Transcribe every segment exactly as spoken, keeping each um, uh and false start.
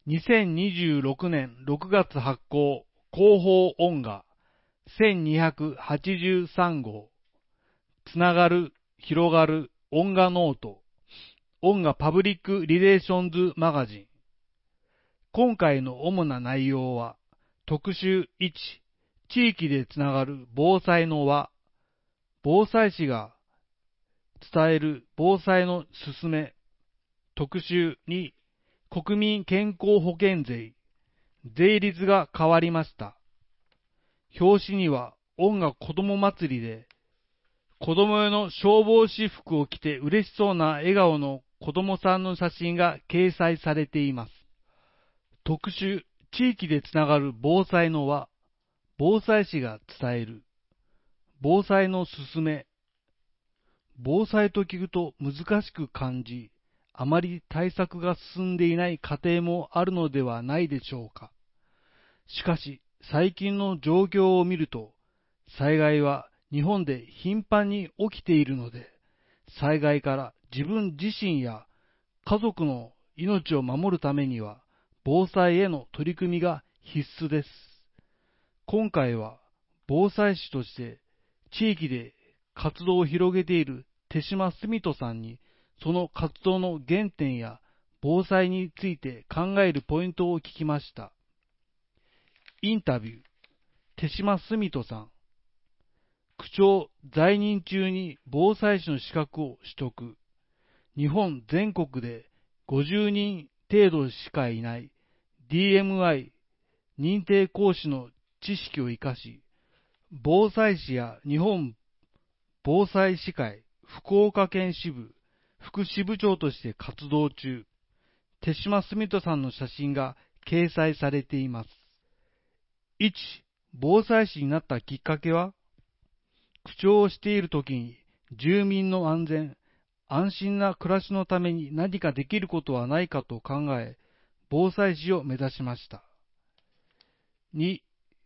にせんにじゅうろくねんろくがつ発行広報音画せんにひゃくはちじゅうさんごうつながる、広がる音画ノート音画パブリックリレーションズマガジン。今回の主な内容は特集いち、地域でつながる防災の輪、防災士が伝える防災のすすめ。特集に、国民健康保険税、税率が変わりました。表紙には音楽子供祭りで、子供用の消防士服を着て嬉しそうな笑顔の子供さんの写真が掲載されています。特集、地域でつながる防災の輪、防災士が伝える、防災のすすめ。防災と聞くと難しく感じ、あまり対策が進んでいない家庭もあるのではないでしょうか。しかし、最近の状況を見ると、災害は日本で頻繁に起きているので、災害から自分自身や家族の命を守るためには、防災への取り組みが必須です。今回は、防災士として地域で活動を広げている手島澄人さんに、その活動の原点や防災について考えるポイントを聞きました。インタビュー、手島澄人さん。区長在任中に防災士の資格を取得。日本全国でごじゅうにん程度しかいない ディーエムアイ 認定講師の知識を生かし、防災士や日本防災士会福岡県支部副支部長として活動中。手島澄人さんの写真が掲載されています。いち、防災士になったきっかけは、区長をしているときに住民の安全、安心な暮らしのために何かできることはないかと考え、防災士を目指しました。に、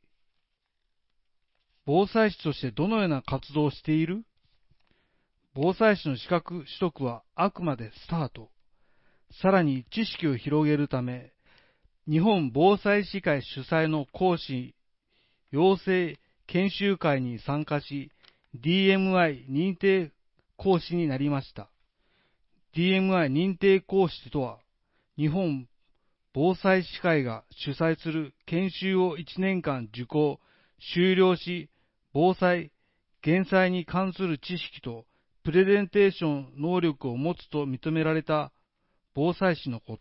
防災士としてどのような活動をしている？防災士の資格取得はあくまでスタート。さらに知識を広げるため、日本防災士会主催の講師養成研修会に参加し、ディーエムアイ 認定講師になりました。ディーエムアイ 認定講師とは、日本防災士会が主催する研修をいちねんかん受講、修了し、防災・減災に関する知識とプレゼンテーション能力を持つと認められた防災士のこと。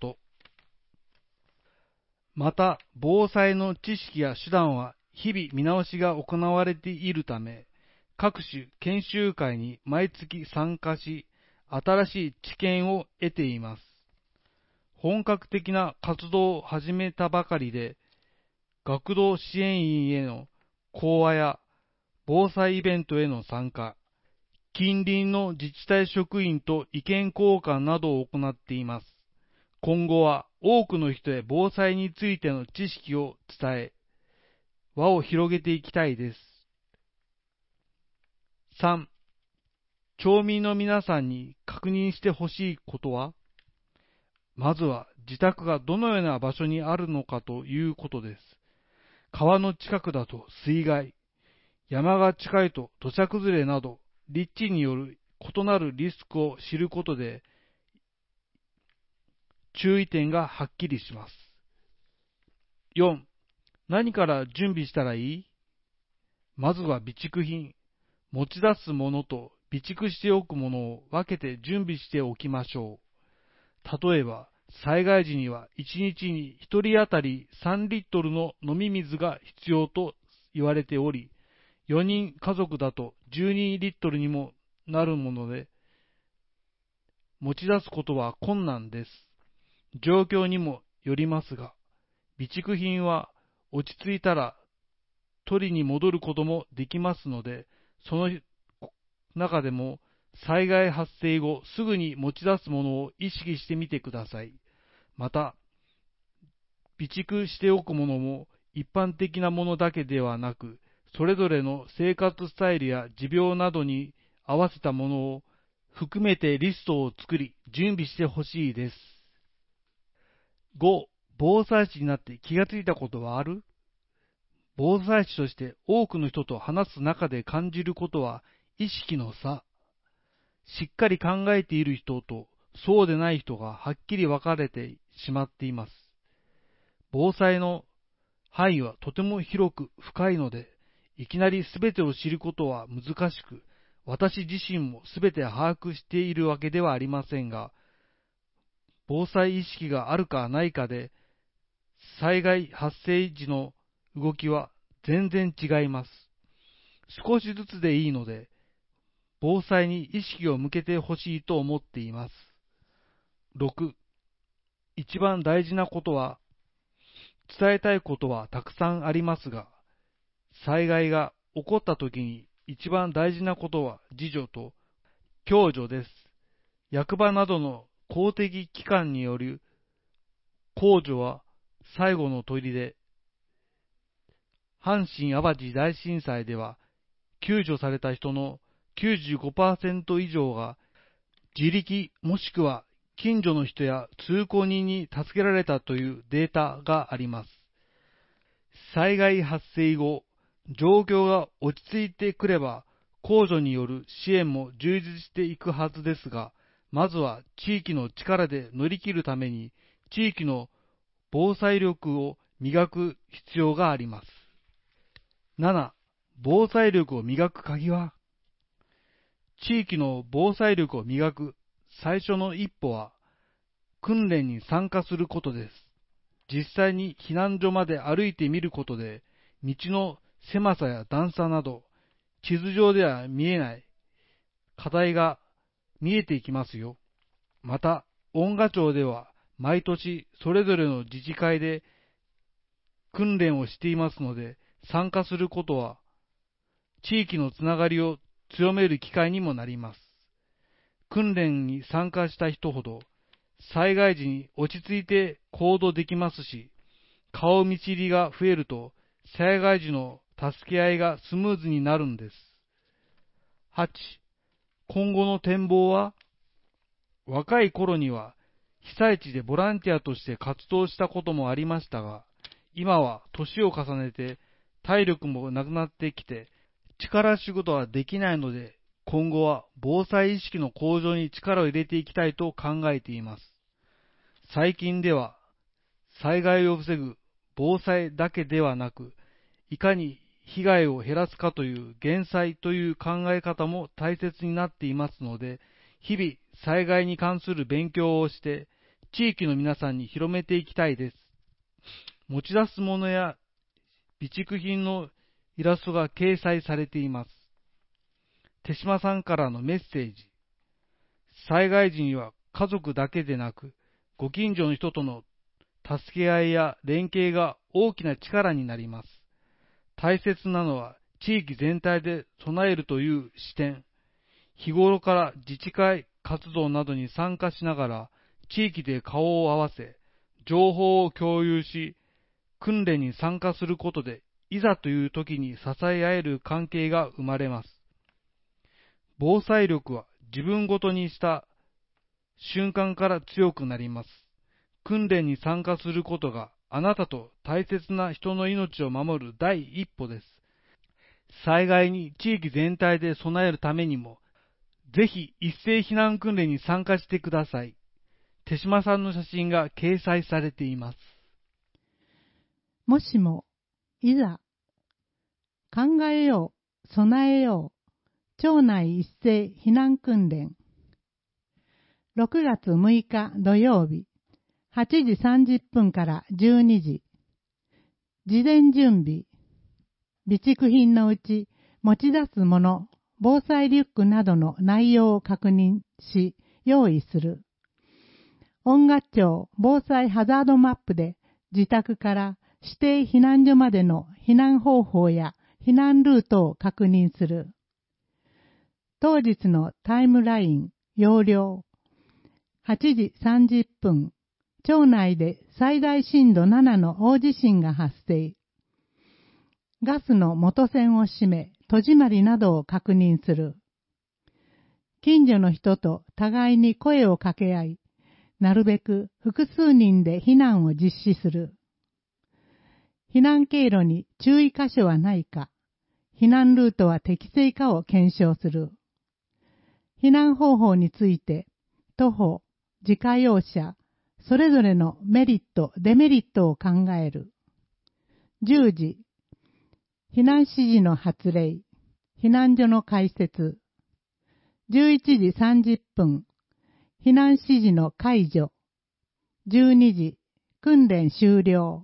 また、防災の知識や手段は日々見直しが行われているため、各種研修会に毎月参加し、新しい知見を得ています。本格的な活動を始めたばかりで、学童支援員への講話や防災イベントへの参加、近隣の自治体職員と意見交換などを行っています。今後は多くの人へ防災についての知識を伝え、輪を広げていきたいです。さん、町民の皆さんに確認してほしいことは、まずは自宅がどのような場所にあるのかということです。川の近くだと水害、山が近いと土砂崩れなど、立地による異なるリスクを知ることで、注意点がはっきりします。よん、何から準備したらいい？まずは備蓄品、持ち出すものと備蓄しておくものを分けて準備しておきましょう。例えば、災害時にはいちにちにひとり当たりさんリットルの飲み水が必要と言われており、よにん家族だとじゅうにリットルにもなるもので、持ち出すことは困難です。状況にもよりますが、備蓄品は落ち着いたら取りに戻ることもできますので、その中でも災害発生後すぐに持ち出すものを意識してみてください。また、備蓄しておくものも一般的なものだけではなく、それぞれの生活スタイルや持病などに合わせたものを含めてリストを作り準備してほしいです。ご、 防災士になって気がついたことはある？防災士として多くの人と話す中で感じることは意識の差。しっかり考えている人とそうでない人がはっきり分かれてしまっています。防災の範囲はとても広く深いので、いきなりすべてを知ることは難しく、私自身もすべて把握しているわけではありませんが、防災意識があるかないかで、災害発生時の動きは全然違います。少しずつでいいので、防災に意識を向けてほしいと思っています。ろく. 一番大事なことは、伝えたいことはたくさんありますが、災害が起こったときに一番大事なことは自助と共助です。役場などの公的機関による公助は最後の砦で、阪神・淡路大震災では救助された人の きゅうじゅうごパーセント 以上が自力もしくは近所の人や通行人に助けられたというデータがあります。災害発生後、状況が落ち着いてくれば公助による支援も充実していくはずですが、まずは地域の力で乗り切るために地域の防災力を磨く必要があります。なな. 防災力を磨く鍵は、地域の防災力を磨く最初の一歩は、訓練に参加することです。実際に避難所まで歩いてみることで、道の狭さや段差など、地図上では見えない課題が見えていきますよ。また、恩賀町では、毎年それぞれの自治会で訓練をしていますので、参加することは、地域のつながりを強める機会にもなります。訓練に参加した人ほど、災害時に落ち着いて行動できますし、顔見知りが増えると、災害時の助け合いがスムーズになるんです。はち. 今後の展望は、若い頃には被災地でボランティアとして活動したこともありましたが、今は年を重ねて体力もなくなってきて、力仕事はできないので、今後は防災意識の向上に力を入れていきたいと考えています。最近では、災害を防ぐ防災だけではなく、いかに被害を減らすかという減災という考え方も大切になっていますので、日々災害に関する勉強をして、地域の皆さんに広めていきたいです。持ち出すものや備蓄品のイラストが掲載されています。手島さんからのメッセージ。災害時には家族だけでなく、ご近所の人との助け合いや連携が大きな力になります。大切なのは地域全体で備えるという視点。日頃から自治会活動などに参加しながら、地域で顔を合わせ、情報を共有し、訓練に参加することで、いざという時に支え合える関係が生まれます。防災力は自分ごとにした瞬間から強くなります。訓練に参加することがあなたと大切な人の命を守る第一歩です。災害に地域全体で備えるためにも、ぜひ一斉避難訓練に参加してください。手島さんの写真が掲載されています。 もしも、いざ、考えよう、備えよう、町内一斉避難訓練。ろくがつむいか土曜日、はちじさんじゅっぷんからじゅうにじ。事前準備。備蓄品のうち持ち出すもの、防災リュックなどの内容を確認し、用意する。恩賀町防災ハザードマップで自宅から指定避難所までの避難方法や避難ルートを確認する。当日のタイムライン、要領。はちじさんじゅっぷん、町内で最大震度ななの大地震が発生。ガスの元栓を閉め、戸締まりなどを確認する。近所の人と互いに声を掛け合い、 なるべく複数人で避難を実施する。避難経路に注意箇所はないか、避難ルートは適正かを検証する。避難方法について、徒歩、自家用車、それぞれのメリット、デメリットを考える。じゅうじ、避難指示の発令、避難所の開設。じゅういちじさんじゅっぷん、避難指示の解除。じゅうにじ、訓練終了。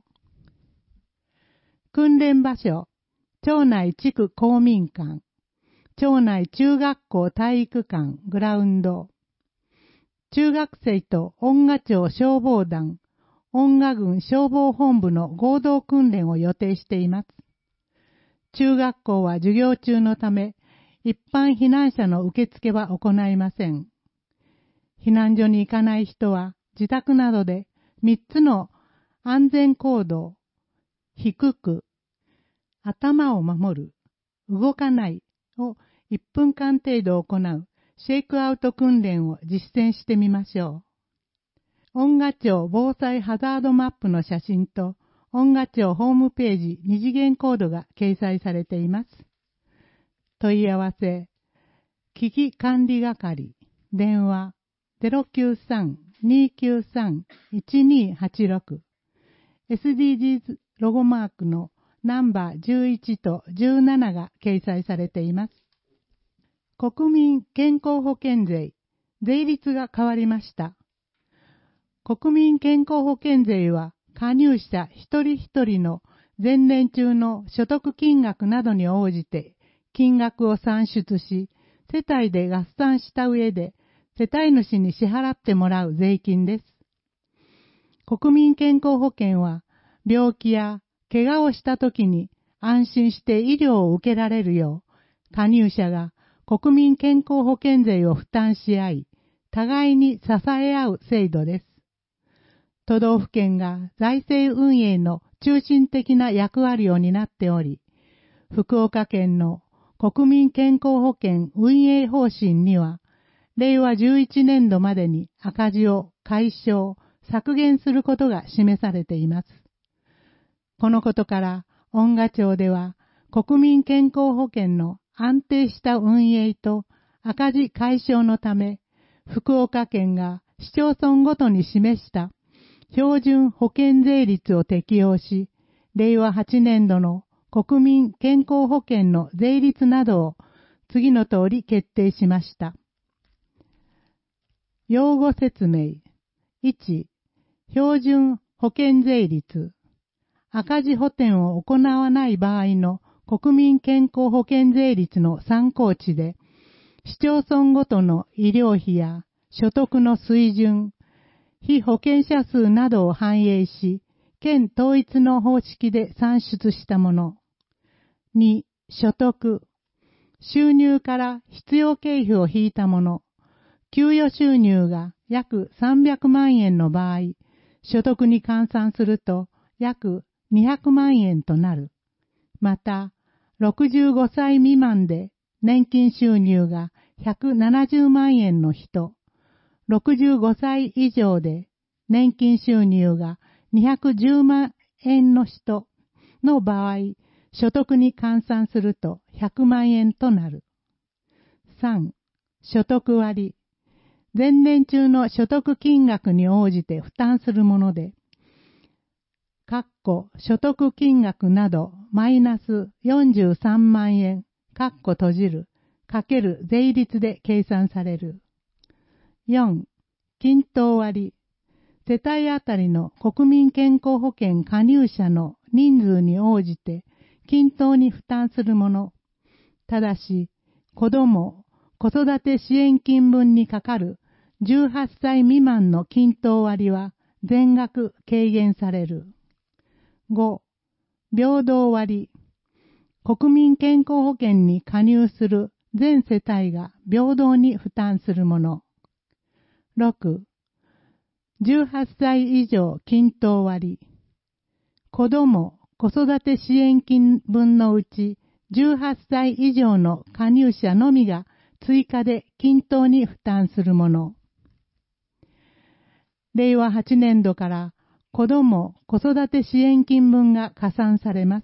訓練場所、町内地区公民館、町内中学校体育館グラウンド。中学生と恩賀町消防団、恩賀郡消防本部の合同訓練を予定しています。中学校は授業中のため、一般避難者の受付は行いません。避難所に行かない人は自宅などでみっつの安全行動、低く、頭を守る、動かないをいっぷんかん程度行うシェイクアウト訓練を実践してみましょう。恩賀町防災ハザードマップの写真と恩賀町ホームページ二次元コードが掲載されています。問い合わせ、危機管理係、電話 ゼロきゅうさん にーきゅうさん いちにーはちろく、エスディージーズ ロゴマークのナンバーじゅういちとじゅうななが掲載されています。国民健康保険税、税率が変わりました。国民健康保険税は加入者一人一人の前年中の所得金額などに応じて金額を算出し、世帯で合算した上で世帯主に支払ってもらう税金です。国民健康保険は病気や怪我をしたときに安心して医療を受けられるよう、加入者が国民健康保険税を負担し合い、互いに支え合う制度です。都道府県が財政運営の中心的な役割を担っており、福岡県の国民健康保険運営方針には、れいわじゅういちねんどまでに赤字を解消、削減することが示されています。このことから、恩賀町では国民健康保険の安定した運営と赤字解消のため、福岡県が市町村ごとに示した標準保険税率を適用し、れいわはちねんどの国民健康保険の税率などを次の通り決定しました。用語説明。いち、標準保険税率。赤字補填を行わない場合の国民健康保険税率の参考値で、市町村ごとの医療費や所得の水準、被保険者数などを反映し、県統一の方式で算出したもの。に、所得。収入から必要経費を引いたもの。給与収入が約さんびゃくまんえんの場合、所得に換算すると約にひゃくまんえんとなる。また、ろくじゅうごさい未満で年金収入がひゃくななじゅうまんえんの人、ろくじゅうごさい以上で年金収入がにひゃくじゅうまんえんの人の場合、所得に換算するとひゃくまんえんとなる。さん、所得割。前年中の所得金額に応じて負担するもので、かっこ所得金額などマイナスよんじゅうさんまんえん、かっこ閉じる、かける税率で計算される。よん、均等割。世帯あたりの国民健康保険加入者の人数に応じて均等に負担するもの。ただし、子ども、子育て支援金分にかかるじゅうはっさい未満の均等割は全額軽減される。ご、平等割。国民健康保険に加入する全世帯が平等に負担するもの。ろく、じゅうはっさい以上均等割。子ども、子育て支援金分のうちじゅうはっさい以上の加入者のみが追加で均等に負担するもの。 れいわはちねんどから子ども・子育て支援金分が加算されます。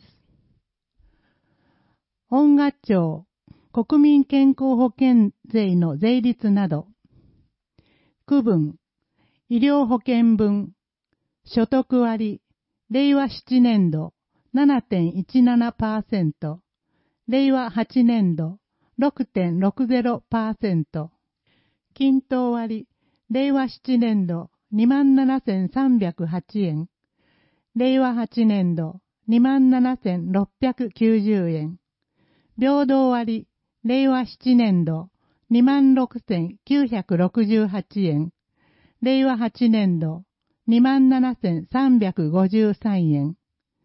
音楽庁、国民健康保険税の税率など、区分、医療保険分、所得割、れいわななねんど ななてんいちななパーセント、れいわはちねんど ろくてんろくぜろパーセント、均等割、れいわななねんど にまんななせんさんびゃくはちえん、れいわはちねんど にまんななせんろっぴゃくきゅうじゅうえん、平等割、れいわななねんど にまんろくせんきゅうひゃくろくじゅうはちえん、れいわはちねんど にまんななせんさんびゃくごじゅうさんえん。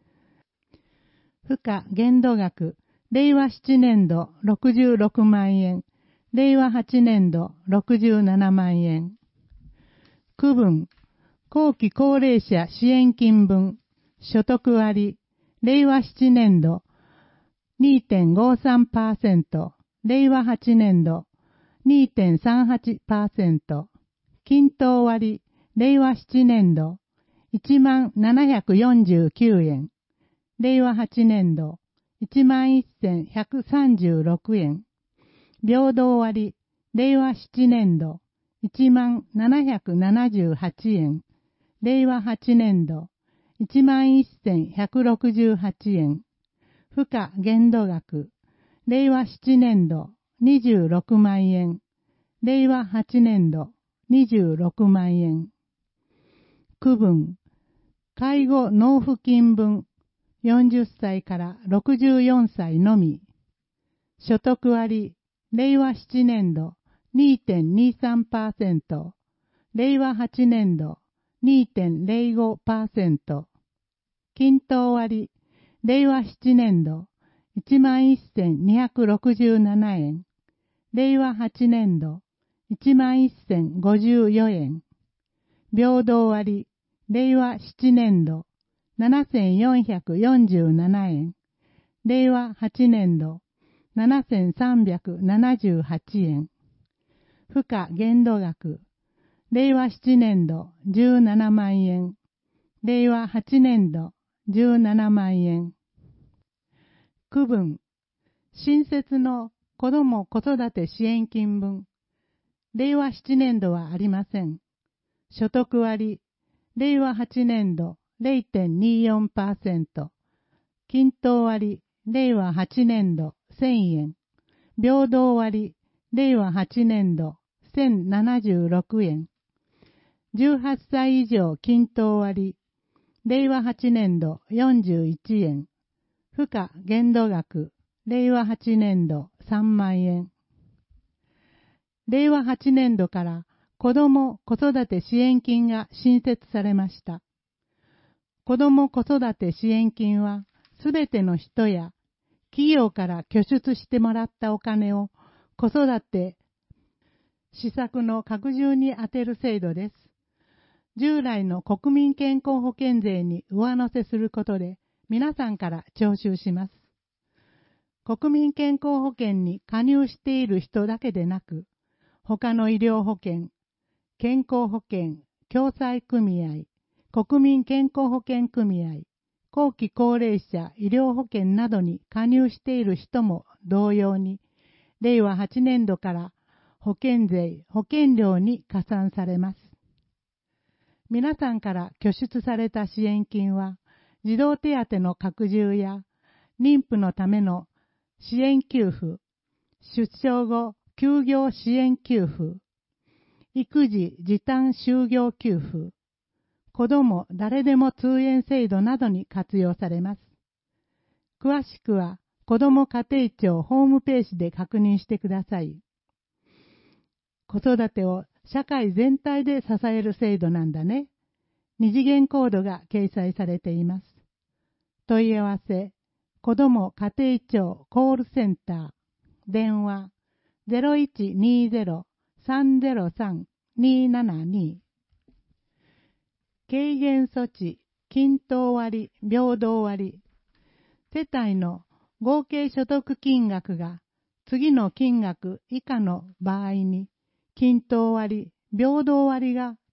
付加限度額、れいわななねんどろくじゅうろくまんえん、れいわはちねんどろくじゅうななまんえん。区分、後期高齢者支援金分、所得割、れいわななねんど にてんごさんパーセント、れいわはちねんど にてんさんはちパーセント、均等割、れいわななねんど いちまんななひゃくよんじゅうきゅうえん、れいわはちねんど いちまんせんひゃくさんじゅうろくえん、平等割、れいわななねんど いちまんななひゃくななじゅうはちえん、れいわはちねんど いちまんせんひゃくろくじゅうはちえん、付加限度額、れいわななねんどにじゅうろくまんえん、れいわはちねんどにじゅうろくまんえん。区分、介護納付金分、よんじゅっさいからろくじゅうよんさいのみ。所得割、れいわななねんど にてんにさんパーセント、れいわはちねんど にてんぜろごパーセント。均等割、れいわななねんど いちまんせんにひゃくろくじゅうななえん、れいわはちねんど いちまんせんごじゅうよえん。平等割、れいわななねんどななせんよんひゃくよんじゅうななえん、れいわはちねんどななせんさんびゃくななじゅうはちえん。付加限度額、れいわななねんどじゅうななまんえん、れいわはちねんどじゅうななまんえん。区分、新設の子ども子育て支援金分、れいわななねんどはありません。所得割、れいわはちねんど れいてんによんパーセント、均等割、れいわはちねんどせんえん、平等割、れいわはちねんどせんななじゅうろくえん、じゅうはっさい以上均等割、れいわはちねんどよんじゅういちえん、付加限度額、れいわはちねんどさんまんえん。れいわはちねんどから子ども子育て支援金が新設されました。子ども子育て支援金は、すべての人や企業から拠出してもらったお金を子育て施策の拡充に充てる制度です。従来の国民健康保険税に上乗せすることで皆さんから徴収します。国民健康保険に加入している人だけでなく、他の医療保険、健康保険、共済組合、国民健康保険組合、後期高齢者医療保険などに加入している人も同様に、れいわはちねんどから保険税、保険料に加算されます。皆さんから拠出された支援金は、児童手当の拡充や、妊婦のための支援給付、出生後休業支援給付、育児時短就業給付、子ども誰でも通園制度などに活用されます。詳しくは、子ども家庭庁ホームページで確認してください。子育てを社会全体で支える制度なんだね。二次元コードが掲載されています。問い合わせ、子ども家庭庁コールセンター、電話 ゼロいちにゼロ さんゼロさん にななに。軽減措置、均等割、平等割。世帯の合計所得金額が次の金額以下の場合に、均等割、平等割が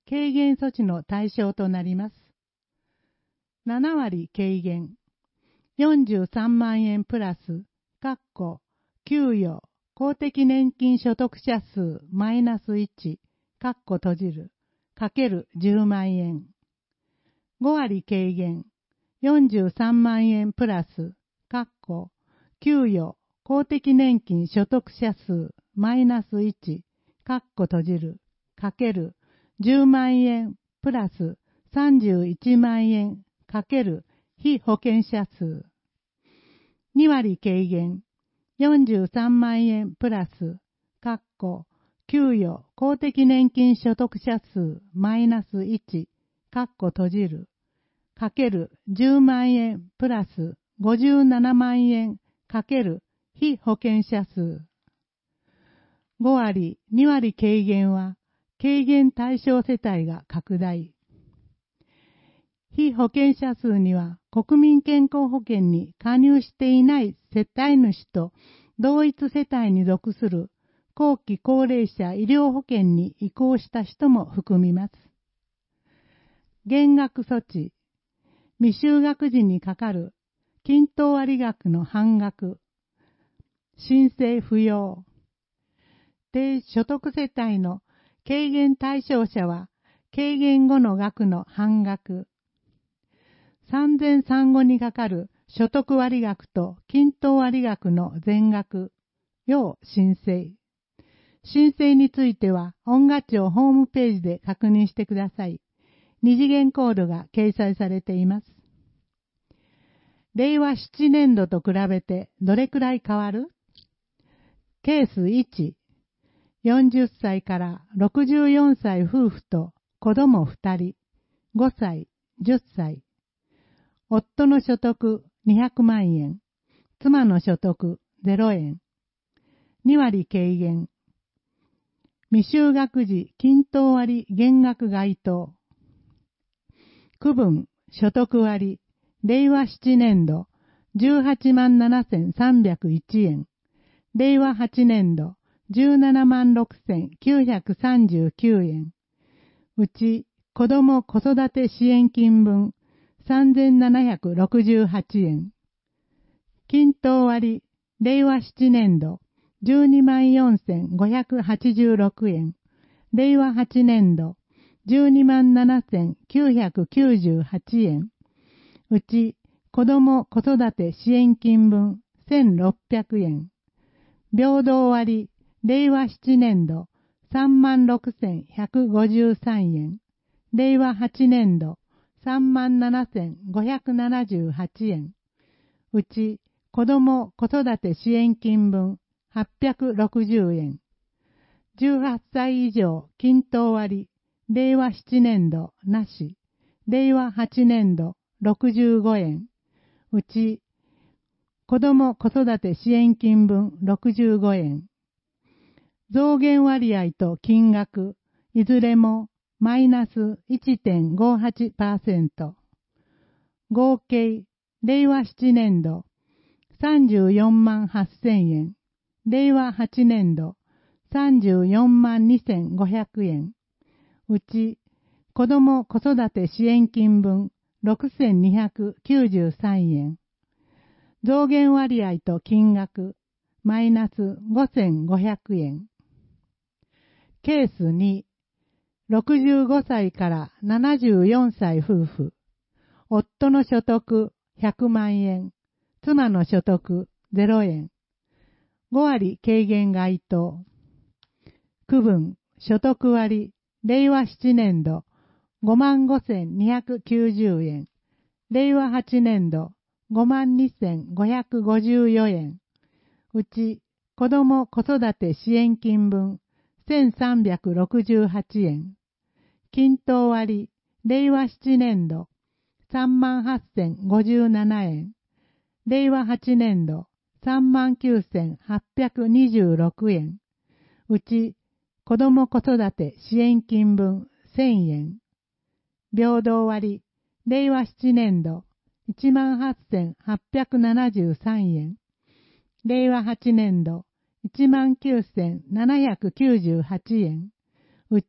軽減措置の対象となります。ななわり軽減、よんじゅうさんまんえんプラス、給与、公的年金所得者数マイナスいち、閉じる、かけるじゅうまんえん。ごわり軽減、よんじゅうさんまんえんプラス、給与、公的年金所得者数マイナスいち、閉じる、かけるじゅうまんえんプラスさんじゅういちまんえんかける被保険者数。にわり軽減、よんじゅうさんまんえんプラス、給与公的年金所得者数マイナスいち、閉じる、かけるじゅうまんえんプラスごじゅうななまんえんかける被保険者数。ごわり、にわり軽減は、軽減対象世帯が拡大。被保険者数には国民健康保険に加入していない世帯主と同一世帯に属する後期高齢者医療保険に移行した人も含みます。減額措置、未就学時にかかる均等割額の半額、申請不要。低所得世帯の軽減対象者は軽減後の額の半額。産前産後にかかる所得割額と均等割額の全額、要申請。申請については、音楽庁ホームページで確認してください。二次元コードが掲載されています。れいわななねんどと比べてどれくらい変わる？ケースいち、よんじゅっさいからろくじゅうよんさい夫婦と子供ふたり、ごさい、じゅっさい。夫の所得にひゃくまんえん、妻の所得ゼロえん。にわり軽減。未就学時均等割減額該当。区分所得割、れいわななねんどじゅうはちまんななせんさんびゃくいちえん、れいわはちねんどじゅうななまんろくせんきゅうひゃくさんじゅうきゅうえん。うち子ども子育て支援金分さんぜんななひゃくろくじゅうはちえん。均等割、れいわななねんどじゅうにまんよんせんごひゃくはちじゅうろくえん。れいわはちねんどじゅうにまんななせんきゅうひゃくきゅうじゅうはちえん。うち子ども子育て支援金分せんろっぴゃくえん。平等割、れいわななねんどさんまんろくせんひゃくごじゅうさんえん。れいわはちねんどさんまんななせんごひゃくななじゅうはちえん。うち子ども子育て支援金分はっぴゃくろくじゅうえん。じゅうはっさい以上均等割、れいわななねんどなし、れいわはちねんどろくじゅうごえん。うち子ども子育て支援金分ろくじゅうごえん。増減割合と金額、いずれもマイナス いってんごはちパーセント。合計、れいわななねんどさんじゅうよんまんはっせんえん。れいわはちねんどさんじゅうよんまんにせんごひゃくえん。うち、子ども子育て支援金分ろくせんにひゃくきゅうじゅうさんえん。増減割合と金額、マイナスごせんごひゃくえん。ケースに、ろくじゅうごさいからななじゅうよんさい夫婦、夫の所得ひゃくまんえん、妻の所得ゼロえん。ごわり軽減該当。区分所得割、れいわななねんどごまんごせんにひゃくきゅうじゅうえん、れいわはちねんどごまんにせんごひゃくごじゅうよえん。うち子ども子育て支援金分せんさんびゃくろくじゅうはちえん。均等割、れいわななねんどさんまんはっせんごじゅうななえん。れいわはちねんどさんまんきゅうせんはっぴゃくにじゅうろくえん。うち子ども子育て支援金分せんえん。平等割、れいわななねんどいちまんはっせんはっぴゃくななじゅうさんえん。れいわはちねんどいちまんきゅうせんななひゃくきゅうじゅうはちえん。うち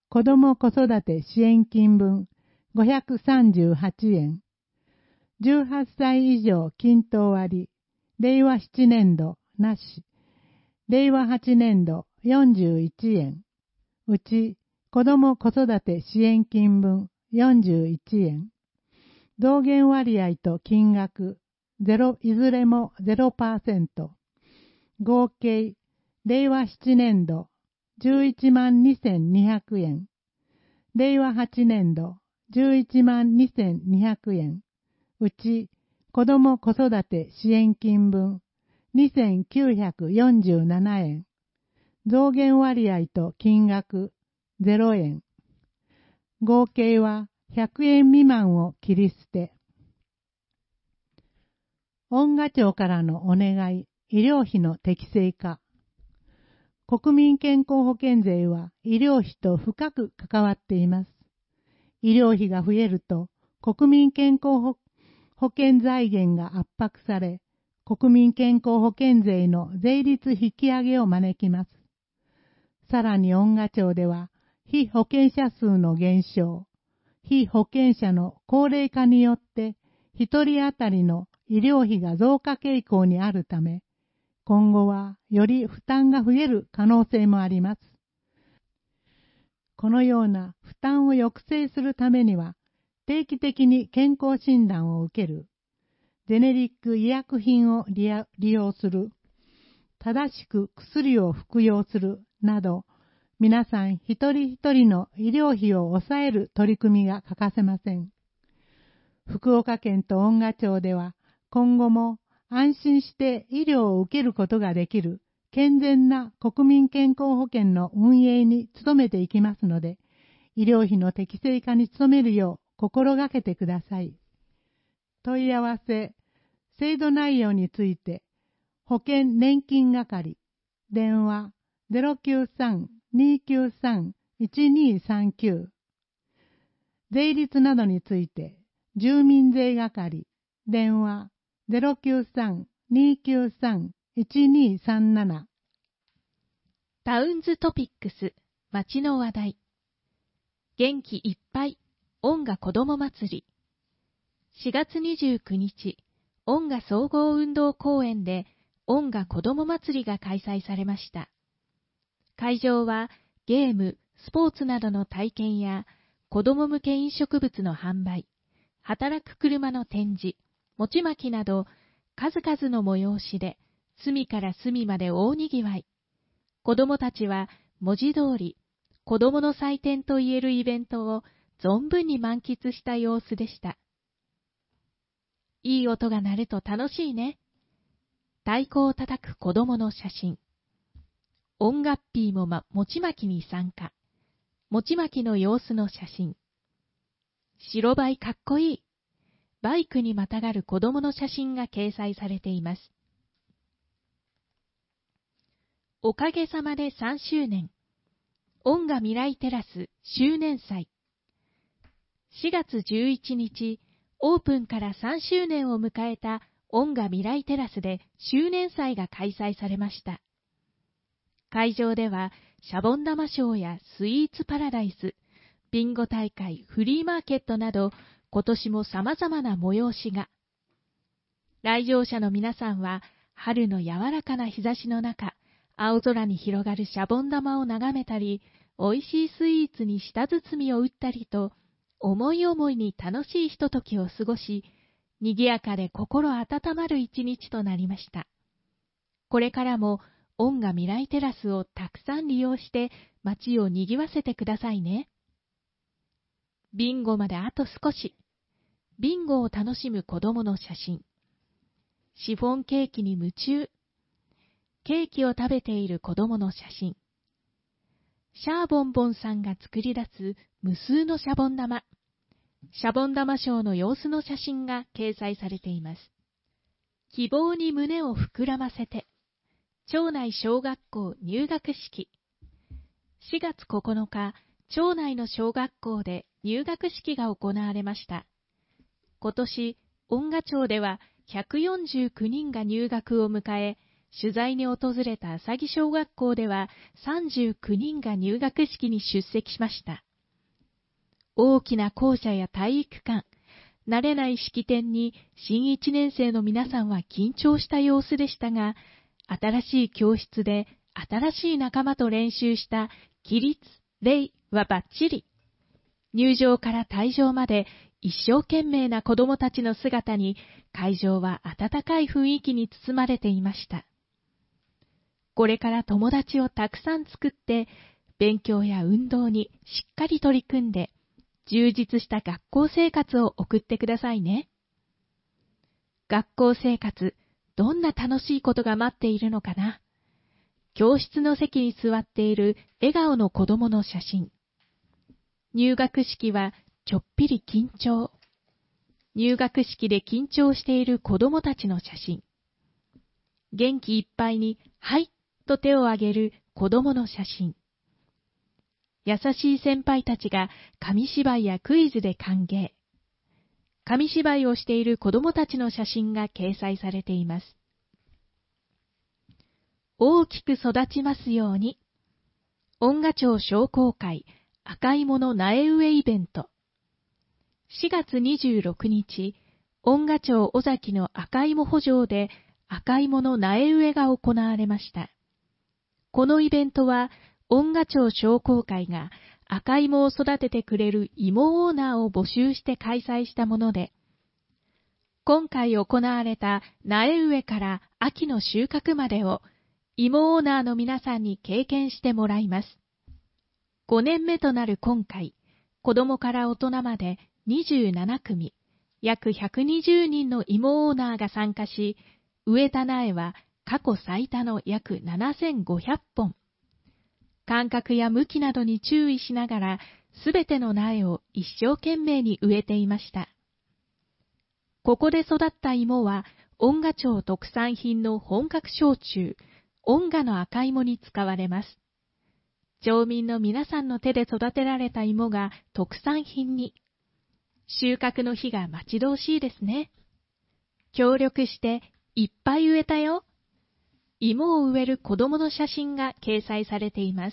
子ども子育て支援金分ごひゃくさんじゅうはちえん。じゅうはっさい以上均等割、れいわななねんどなし、れいわはちねんどよんじゅういちえん。うち子ども子育て支援金分よんじゅういちえん。増減割合と金額ゼロ、いずれも ゼロパーセント。合計、れいわななねんどじゅういちまんにせんにひゃくえん。れいわはちねんどじゅういちまんにせんにひゃくえん。うち、子ども子育て支援金分にせんきゅうひゃくよんじゅうななえん。増減割合と金額ゼロえん。合計はひゃくえん未満を切り捨て。恩賀庁からのお願い、医療費の適正化。国民健康保険税は医療費と深く関わっています。医療費が増えると国民健康保険財源が圧迫され、国民健康保険税の税率引き上げを招きます。さらに恩賀庁では、被保険者数の減少、被保険者の高齢化によって一人当たりの医療費が増加傾向にあるため、今後はより負担が増える可能性もあります。このような負担を抑制するためには、定期的に健康診断を受ける、ジェネリック医薬品を利用する、正しく薬を服用するなど、皆さん一人一人の医療費を抑える取り組みが欠かせません。福岡県と恩賀町では、今後も安心して医療を受けることができる健全な国民健康保険の運営に努めていきますので、医療費の適正化に努めるよう心がけてください。問い合わせ、制度内容について、保険年金係、電話 ゼロきゅうさん にきゅうさん いちにさんきゅう。税率などについて、住民税係、電話 ゼロきゅうさん にきゅうさん いちにさんなな。 タウンズトピックス、街の話題。元気いっぱい、恩賀子ども祭り。しがつにじゅうくにち、恩賀総合運動公園で恩賀子ども祭りが開催されました。会場はゲーム、スポーツなどの体験や子ども向け飲食物の販売、働く車の展示、餅まきなど数々の催しで隅から隅まで大にぎわい。子どもたちは文字通り子どもの祭典といえるイベントを存分に満喫した様子でした。いい音が鳴ると楽しいね。太鼓を叩く子どもの写真。音楽ピーも、ま、餅まきに参加。餅まきの様子の写真。白バイかっこいい。バイクにまたがる子どもの写真が掲載されています。おかげさまでさんしゅうねん。恩賀未来テラス周年祭。しがつじゅういちにち、オープンからさんしゅうねんを迎えた恩賀未来テラスで周年祭が開催されました。会場ではシャボン玉ショーやスイーツパラダイス、ビンゴ大会、フリーマーケットなど今年も様々な催しが。来場者の皆さんは春の柔らかな日差しの中、青空に広がるシャボン玉を眺めたり、おいしいスイーツに舌包みを打ったりと、思い思いに楽しいひとときを過ごし、賑やかで心温まる一日となりました。これからも恩賀未来テラスをたくさん利用して街を賑わせてくださいね。ビンゴまであと少し。ビンゴを楽しむ子供の写真。シフォンケーキに夢中。ケーキを食べている子供の写真。シャーボンボンさんが作り出す無数のシャボン玉。シャボン玉ショーの様子の写真が掲載されています。希望に胸を膨らませて。町内小学校入学式。しがつここのか、町内の小学校で入学式が行われました。今年、恩賀町ではひゃくよんじゅうきゅうにんが入学を迎え、 取材に訪れた浅木小学校ではさんじゅうきゅうにんが入学式に出席しました。大きな校舎や体育館、慣れない式典に新いちねん生の皆さんは緊張した様子でしたが、新しい教室で新しい仲間と練習した起立、礼はバッチリ。入場から退場まで一生懸命な子供たちの姿に会場は温かい雰囲気に包まれていました。これから友達をたくさん作って勉強や運動にしっかり取り組んで充実した学校生活を送ってくださいね。学校生活、どんな楽しいことが待っているのかな。教室の席に座っている笑顔の子供の写真。入学式はちょっぴり緊張。入学式で緊張している子供たちの写真。元気いっぱいに、はいと手を挙げる子供の写真。優しい先輩たちが紙芝居やクイズで歓迎。紙芝居をしている子供たちの写真が掲載されています。大きく育ちますように。恩賀町商工会赤芋の苗植えイベント。しがつにじゅうろくにち、恩賀町尾崎の赤芋圃場で赤芋の苗植えが行われました。このイベントは、恩賀町商工会が赤芋を育ててくれる芋オーナーを募集して開催したもので、今回行われた苗植えから秋の収穫までを芋オーナーの皆さんに経験してもらいます。ごねんめとなる今回、子供から大人までにじゅうななくみ、約ひゃくにじゅうにんの芋オーナーが参加し、植えた苗は過去最多の約ななせんごひゃっぽん。間隔や向きなどに注意しながら、すべての苗を一生懸命に植えていました。ここで育った芋は、恩賀町特産品の本格焼酎、恩賀の赤芋に使われます。町民の皆さんの手で育てられた芋が特産品に。収穫の日が待ち遠しいですね。協力していっぱい植えたよ。芋を植える子供の写真が掲載されています。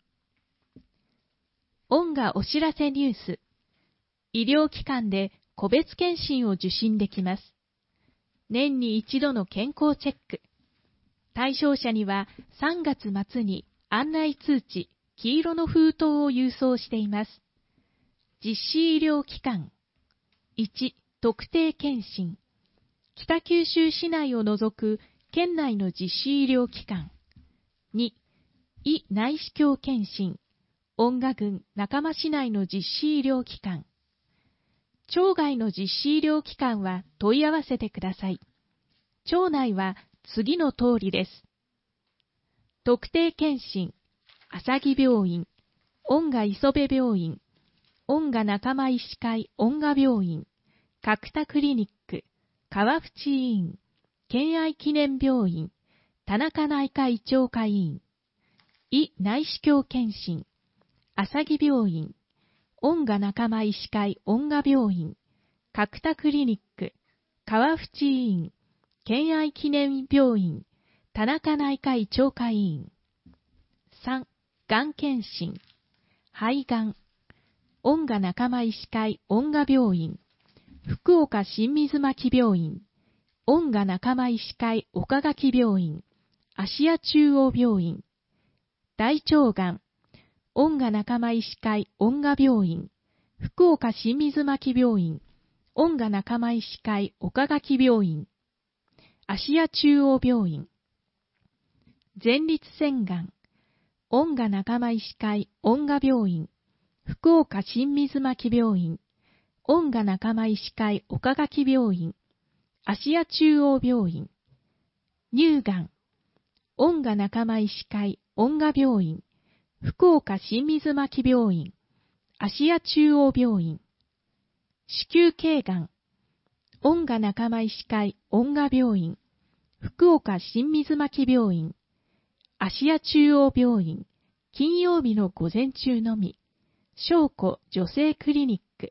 恩賀お知らせニュース。医療機関で個別検診を受診できます。年に一度の健康チェック。対象者にはさんがつまつに案内通知、黄色の封筒を郵送しています。実施医療機関。いち、特定検診。北九州市内を除く県内の実施医療機関。に、医内視鏡検診。恩賀郡中間市内の実施医療機関。町外の実施医療機関は問い合わせてください。町内は次の通りです。特定検診、浅木病院、恩賀磯部病院、恩賀仲間医師会恩賀病院、角田クリニック、川淵医院、県愛記念病院、田中内科医長科医院、医内視鏡検診、浅木病院、恩賀仲間医師会恩賀病院、角田クリニック、川淵医院、県愛記念病院、田中内科医長科医院。さん、がん検診、肺がん、恩賀仲間医師会恩賀病院、福岡新水巻病院、恩賀仲間医師会岡垣病院、芦屋中央病院、大腸がん、恩賀仲間医師会恩賀病院、福岡新水巻病院、恩賀仲間医師会岡垣病院、芦屋中央病院、前立腺がん、恩賀仲間医師会恩賀病院、福岡新水巻病院、恩賀仲間医師会岡垣病院、芦屋中央病院、乳がん、恩賀仲間医師会恩賀病院、福岡新水巻病院、芦屋中央病院、子宮頸がん、恩賀仲間医師会恩賀病院、福岡新水巻病院、芦屋中央病院、金曜日の午前中のみ、翔子女性クリニック。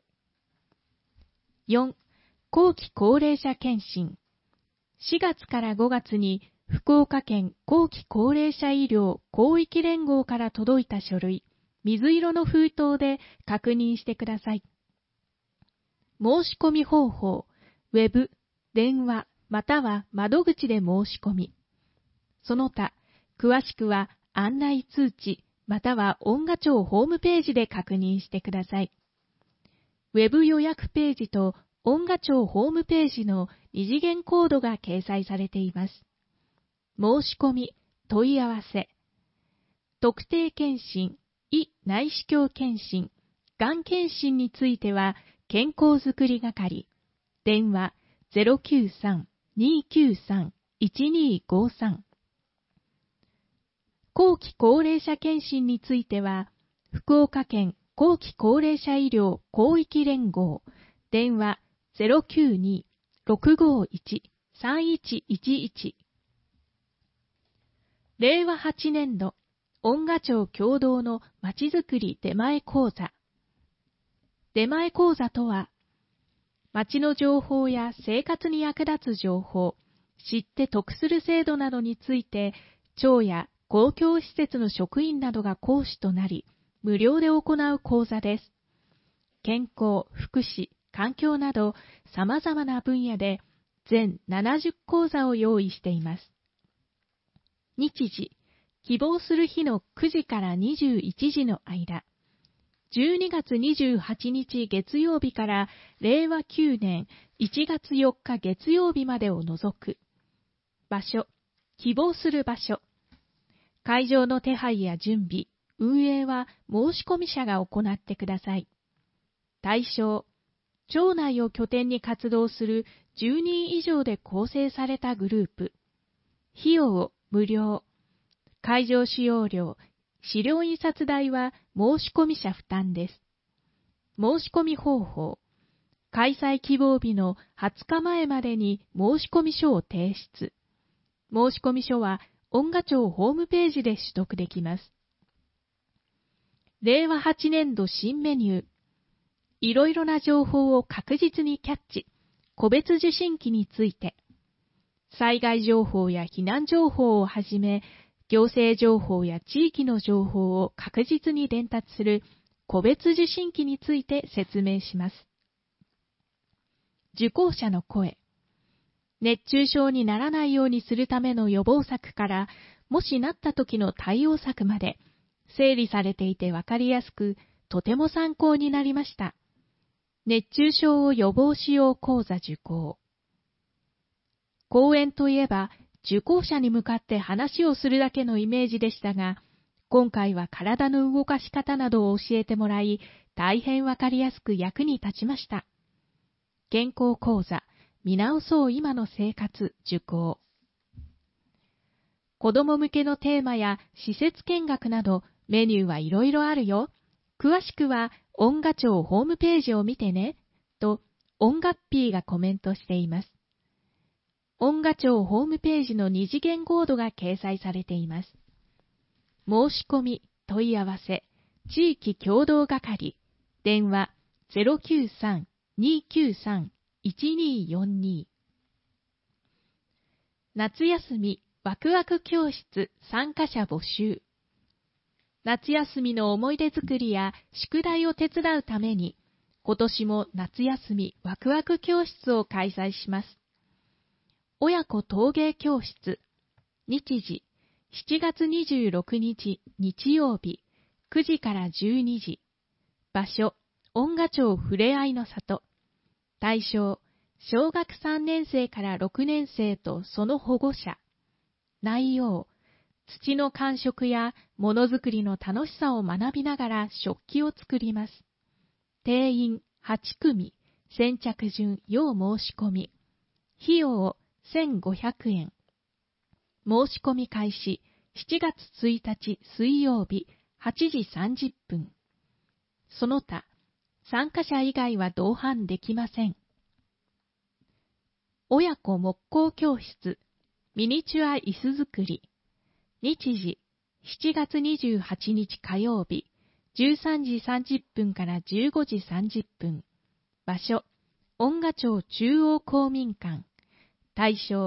よん、後期高齢者検診。しがつからごがつに福岡県後期高齢者医療広域連合から届いた書類、水色の封筒で確認してください。申し込み方法、ウェブ、電話、または窓口で申し込み。その他、詳しくは案内通知、または音楽庁ホームページで確認してください。ウェブ予約ページと音楽庁ホームページの二次元コードが掲載されています。申し込み、問い合わせ。特定健診、胃内視鏡健診、がん健診については、健康づくり係、電話 ゼロきゅうさん にーきゅうさん いちにーごさん。後期高齢者健診については、福岡県後期高齢者医療広域連合、電話 ゼロきゅうに ろくごいち さんいちいちいち。れいわはちねんど、音楽庁共同のまちづくり出前講座。出前講座とは、町の情報や生活に役立つ情報、知って得する制度などについて、町や公共施設の職員などが講師となり、無料で行う講座です。健康、福祉、環境など様々な分野で全ななじゅっこうざを用意しています。日時、希望する日のくじからにじゅういちじの間、じゅうにがつにじゅうはちにち月曜日かられいわきゅうねんいちがつよっか月曜日までを除く。場所、希望する場所。会場の手配や準備、運営は申し込み者が行ってください。対象、町内を拠点に活動するじゅうにん以上で構成されたグループ。費用、無料。会場使用料、資料印刷代は申し込み者負担です。申し込み方法。開催希望日のはつかまえまでに申し込み書を提出。申し込み書は音楽庁ホームページで取得できます。れいわはちねんど新メニュー。いろいろな情報を確実にキャッチ。個別受信機について。災害情報や避難情報をはじめ、行政情報や地域の情報を確実に伝達する個別受信機について説明します。受講者の声。熱中症にならないようにするための予防策から、もしなった時の対応策まで、整理されていてわかりやすく、とても参考になりました。熱中症を予防しよう講座受講。講演といえば、受講者に向かって話をするだけのイメージでしたが、今回は体の動かし方などを教えてもらい、大変わかりやすく役に立ちました。健康講座、見直そう今の生活受講。子供向けのテーマや施設見学などメニューはいろいろあるよ。詳しくは音楽庁ホームページを見てね、と音楽ピーがコメントしています。音楽庁ホームページの二次元コードが掲載されています。申し込み、問い合わせ、地域協同係、電話 ゼロきゅうさん にーきゅうさん いちにーよんに。夏休みワクワク教室参加者募集。夏休みの思い出作りや宿題を手伝うために、今年も夏休みワクワク教室を開催します。親子陶芸教室。日時、しちがつにじゅうろくにち日曜日、くじからじゅうにじ。場所、音楽庁ふれあいの里。対象、小学さんねんせいからろくねんせいとその保護者。内容、土の感触やものづくりの楽しさを学びながら食器を作ります。定員はちくみ、先着順要申し込み。費用せんごひゃくえん。申し込み開始しちがつついたち水曜日はちじさんじゅっぷん。その他、参加者以外は同伴できません。親子木工教室、ミニチュア椅子作り。日時、しちがつにじゅうはちにち火曜日、じゅうさんじさんじゅっぷんからじゅうごじさんじゅっぷん。場所、音楽庁中央公民館。対象、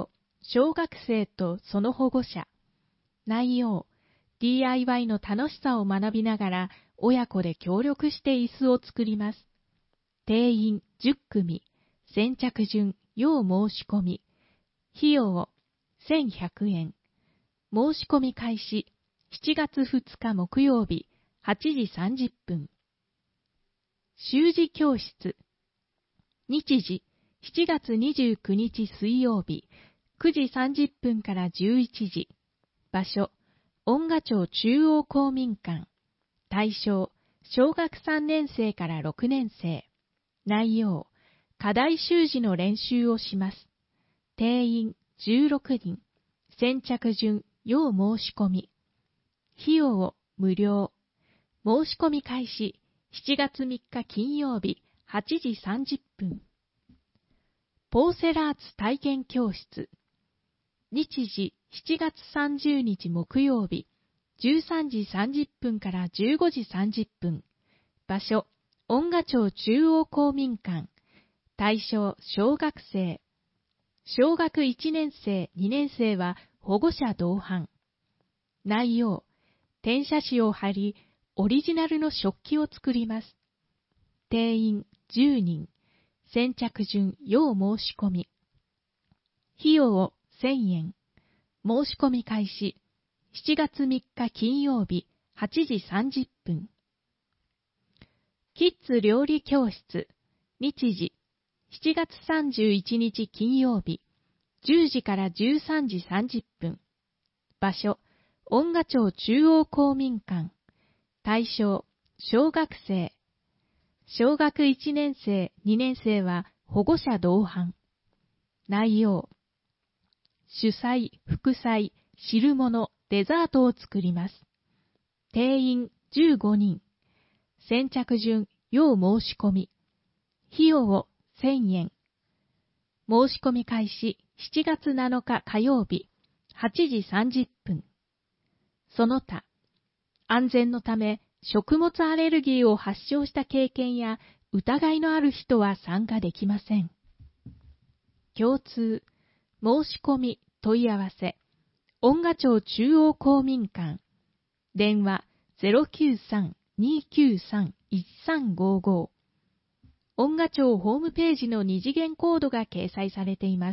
小学生とその保護者。内容、ディーアイワイ の楽しさを学びながら、親子で協力して椅子を作ります。定員じゅっくみ、先着順、要申し込み。費用せんひゃくえん。申し込み開始、しちがつふつか木曜日、はちじさんじゅっぷん。習字教室。日時、しちがつにじゅうくにち水曜日、くじさんじゅっぷんからじゅういちじ。場所、恩賀町中央公民館。対象、小学さんねんせいからろくねんせい。内容、課題習字の練習をします。定員じゅうろくにん。先着順、要申し込み。費用無料。申し込み開始、しちがつみっか金曜日、はちじさんじゅっぷん。ポーセラーツ体験教室。日時、しちがつさんじゅうにち木曜日、じゅうさんじさんじゅっぷんからじゅうごじさんじゅっぷん。場所、恩賀町中央公民館。対象、小学生。小学いちねんせい、にねんせいは保護者同伴。内容、転写紙を貼り、オリジナルの食器を作ります。定員じゅうにん。先着順、要申し込み。費用せんえん。申し込み開始、しちがつみっか金曜日、はちじさんじゅっぷん。キッズ料理教室。日時、しちがつさんじゅういちにち金曜日、じゅうじからじゅうさんじさんじゅっぷん。場所、恩賀町中央公民館。対象、小学生。小学いちねんせい、にねんせいは保護者同伴。内容、主菜、副菜、汁物、デザートを作ります。定員じゅうごにん。先着順、要申し込み。費用せんえん。申し込み開始、しちがつなのか火曜日、はちじさんじゅっぷん。その他、安全のため、食物アレルギーを発症した経験や疑いのある人は参加できません。共通、申し込み、問い合わせ、恩賀町中央公民館。電話 ゼロきゅうさん にーきゅうさん いちさんごご。恩賀町ホームページの二次元コードが掲載されています。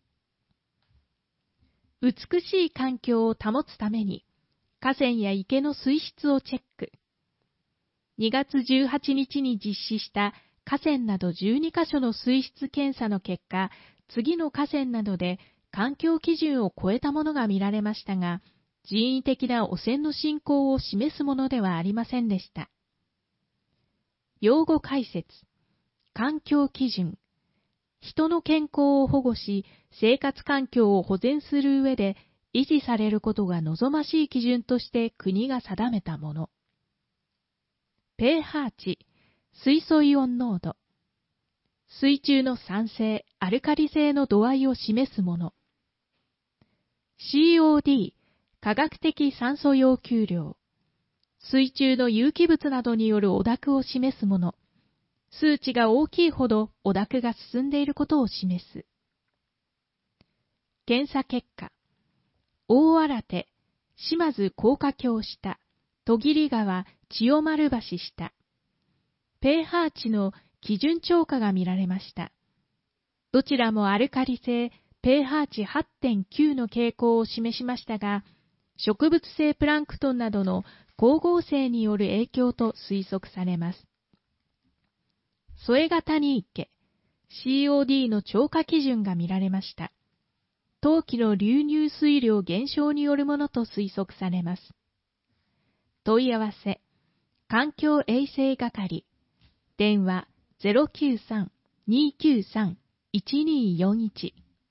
美しい環境を保つために、河川や池の水質をチェック。にがつじゅうはちにちに実施した河川などじゅうにかしょの水質検査の結果、次の河川などで環境基準を超えたものが見られましたが、人為的な汚染の進行を示すものではありませんでした。用語解説。環境基準。人の健康を保護し、生活環境を保全する上で維持されることが望ましい基準として国が定めたもの。pH 値、水素イオン濃度。水中の酸性、アルカリ性の度合いを示すもの。シーオーディー、化学的酸素要求量。水中の有機物などによる汚濁を示すもの。数値が大きいほど汚濁が進んでいることを示す。検査結果。大新手、島津高架橋下、戸切川、千代丸橋下。pH 値の基準超過が見られました。どちらもアルカリ性 pH 値 はってんきゅう の傾向を示しましたが、植物性プランクトンなどの光合成による影響と推測されます。添ヶ谷池、シーオーディー の超過基準が見られました。冬季の流入水量減少によるものと推測されます。問い合わせ、環境衛生係、電話 ゼロきゅうさん にーきゅうさん いちにーよんいち。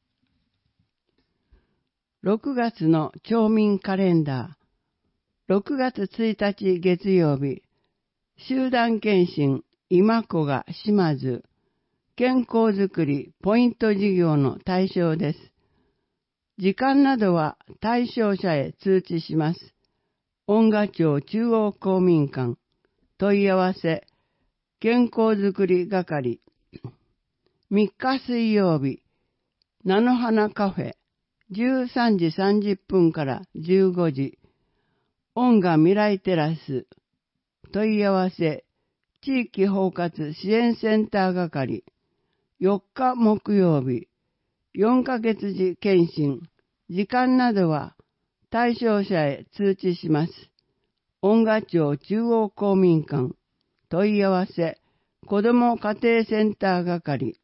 ろくがつの町民カレンダー。ろくがつついたち月曜日、集団検診今子が島津、健康づくりポイント事業の対象です。時間などは対象者へ通知します。恩賀町中央公民館、問い合わせ、健康づくり係。みっか水曜日、菜の花カフェ、 じゅうさんじさんじゅっぷんからじゅうごじ、音楽未来テラス、問い合わせ、地域包括支援センター係、よっか木曜日、よんかげつ時検診、時間などは対象者へ通知します。音楽町中央公民館、問い合わせ、子ども家庭センター係、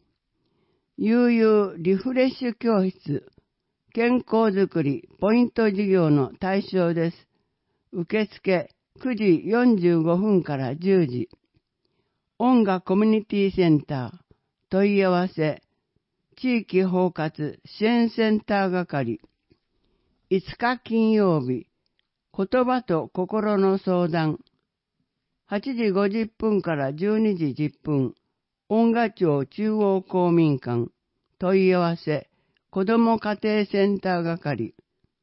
悠々リフレッシュ教室、健康づくりポイント事業の対象です。受付くじよんじゅうごふんからじゅうじ。音楽コミュニティセンター、問い合わせ、地域包括支援センター係。いつか金曜日、言葉と心の相談。はちじごじゅっぷんからじゅうにじじゅっぷん。音楽町中央公民館。問い合わせ、子ども家庭センター係。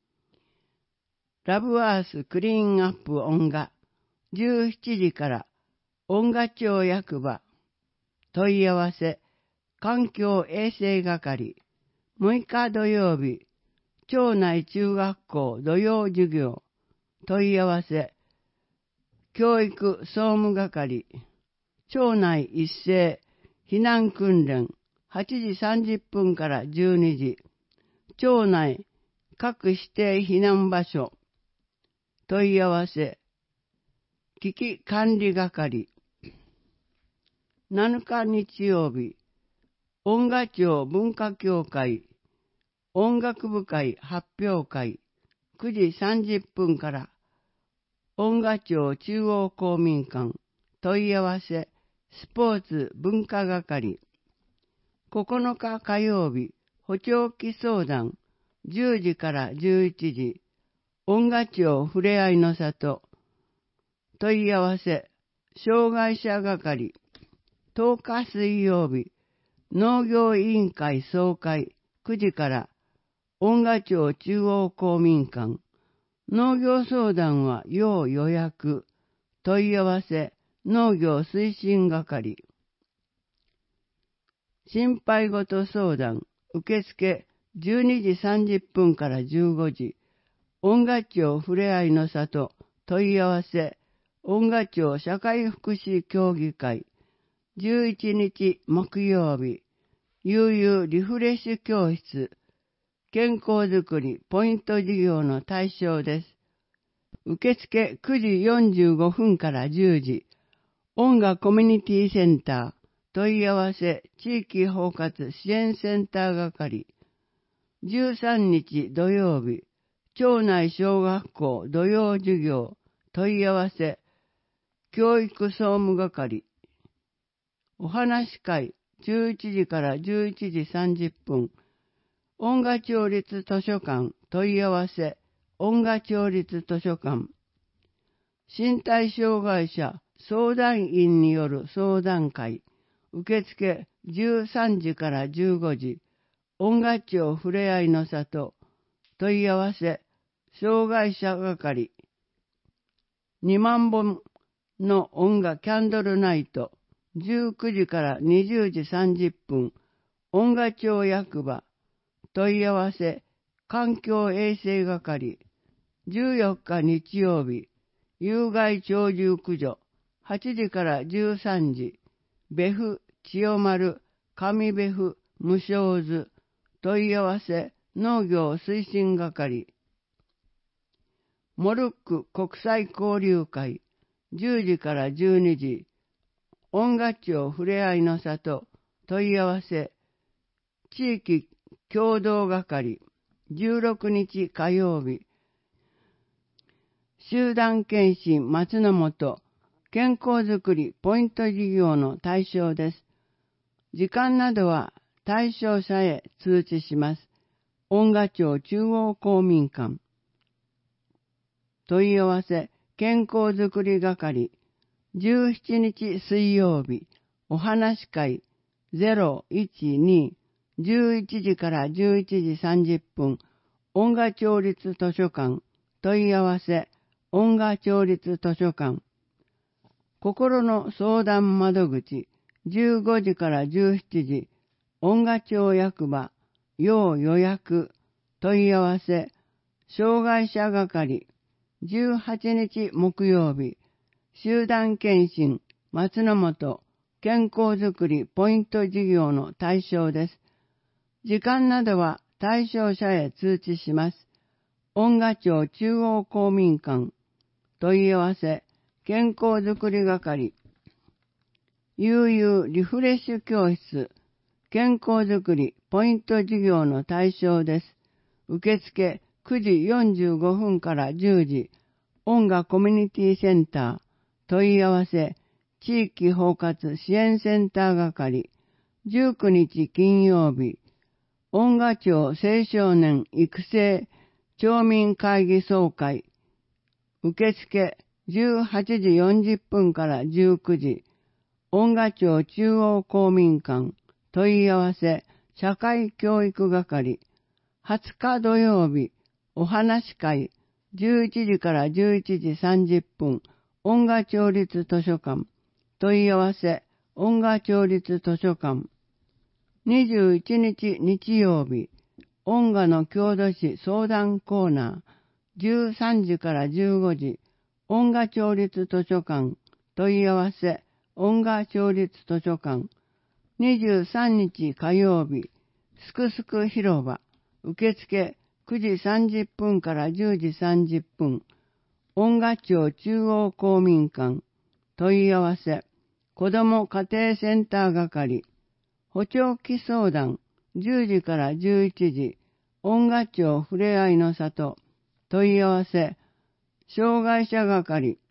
ラブアースクリーンアップ音楽。じゅうしちじから音楽町役場。問い合わせ、環境衛生係。むいか土曜日、町内中学校土曜授業。問い合わせ、教育総務係。町内一斉避難訓練。はちじさんじゅっぷんからじゅうにじ。町内各指定避難場所。問い合わせ、危機管理係。なのか日曜日、音楽町文化協会、音楽部会発表会、くじさんじゅっぷんから、音楽町中央公民館、問い合わせ、スポーツ文化係。ここのか火曜日、補聴器相談、じゅうじからじゅういちじ、音楽町ふれあいの里、問い合わせ、障害者係。とおか水曜日、農業委員会総会、くじから、音楽町中央公民館。農業相談は要予約。問い合わせ、農業推進係。心配事相談、受付じゅうにじさんじゅっぷんからじゅうごじ。音楽町ふれあいの里、問い合わせ、音楽町社会福祉協議会。じゅういちにち木曜日、悠々リフレッシュ教室、健康づくりポイント事業の対象です。受付くじよんじゅうごふんからじゅうじ。音楽コミュニティセンター。問い合わせ地域包括支援センター係。じゅうさんにち土曜日。町内小学校土曜授業。問い合わせ教育総務係。お話し会じゅういちじからじゅういちじさんじゅっぷん。音楽町立図書館問い合わせ音楽町立図書館。身体障害者相談員による相談会。受付じゅうさんじからじゅうごじ。音楽町ふれあいの里。問い合わせ障害者係。にまんぼんの音楽キャンドルナイト。じゅうくじからにじゅうじさんじゅっぷん。音楽町役場。問い合わせ環境衛生係。じゅうよっか日曜日。有害鳥獣駆除。はちじからじゅうさんじ。別府、千代丸、上別府、無償図。問い合わせ農業推進係。モルック国際交流会。じゅうじからじゅうにじ。音楽町ふれあいの里。問い合わせ地域共同係。じゅうろくにち火曜日。集団検診松の本。健康づくりポイント事業の対象です。時間などは対象者へ通知します。音楽町中央公民館。問い合わせ健康づくり係。じゅうしちにち水曜日。お話し会 ゼロいちに じゅういちじからじゅういちじさんじゅっぷん。音楽町立図書館。問い合わせ音楽町立図書館。心の相談窓口、じゅうごじからじゅうしちじ、音楽町役場、要予約、 問い合わせ、障害者係、じゅうはちにち木曜日、集団検診、松の本、健康づくりポイント事業の対象です。時間などは対象者へ通知します。恩賀町中央公民館、問い合わせ、健康づくり係、悠々リフレッシュ教室、健康づくりポイント事業の対象です。受付くじよんじゅうごふんからじゅうじ、恩賀コミュニティセンター、問い合わせ、地域包括支援センター係、じゅうくにち金曜日、恩賀町青少年育成町民会議総会、受付じゅうはちじよんじゅっぷんからじゅうくじ、恩賀町中央公民館、問い合わせ、社会教育係、はつか土曜日、お話会、じゅういちじからじゅういちじさんじゅっぷん、恩賀町立図書館、問い合わせ、恩賀町立図書館。にじゅういちにち日曜日、恩賀の郷土史相談コーナー、じゅうさんじからじゅうごじ、恩賀町立図書館、問い合わせ、恩賀町立図書館。にじゅうさんにち火曜日、すくすく広場、受付くじさんじゅっぷんからじゅうじさんじゅっぷん、恩賀町中央公民館、問い合わせ、子ども家庭センター係、補聴器相談、じゅうじからじゅういちじ、恩賀町ふれあいの里、問い合わせ、障害者係、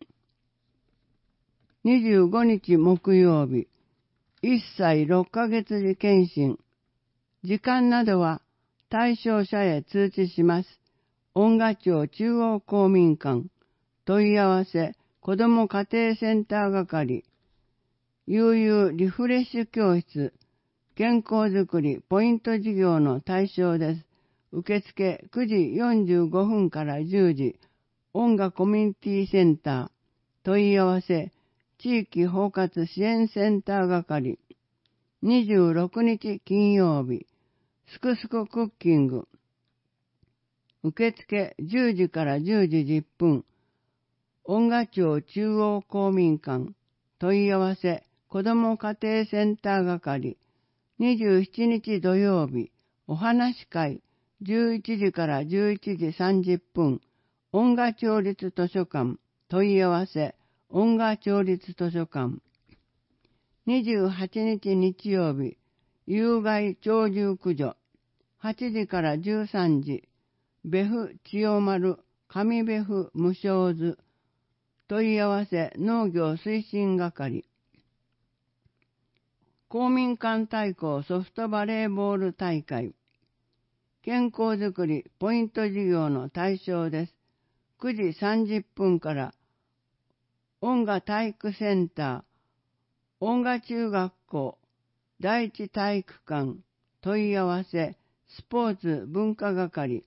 にじゅうごにち木曜日、いっさいろっかげつ時検診、時間などは対象者へ通知します。恩賀町中央公民館、問い合わせ、子ども家庭センター係、悠々リフレッシュ教室、健康づくりポイント事業の対象です。受付くじよんじゅうごふんからじゅうじ、恩賀コミュニティセンター、問い合わせ、地域包括支援センター係、にじゅうろくにち金曜日、すくすくクッキング、受付じゅうじからじゅうじじゅっぷん、恩賀町中央公民館、問い合わせ、子ども家庭センター係、にじゅうしちにち土曜日、お話会、じゅういちじからじゅういちじさんじゅっぷん、恩賀町立図書館、問い合わせ、恩賀町立図書館。にじゅうはちにち日曜日、有害鳥獣駆除、はちじからじゅうさんじ、別府千代丸、上別府無償図、問い合わせ農業推進係。公民館対抗ソフトバレーボール大会。健康づくりポイント事業の対象です。くじさんじゅっぷんから恩賀体育センター、恩賀中学校、第一体育館、問い合わせ、スポーツ文化係。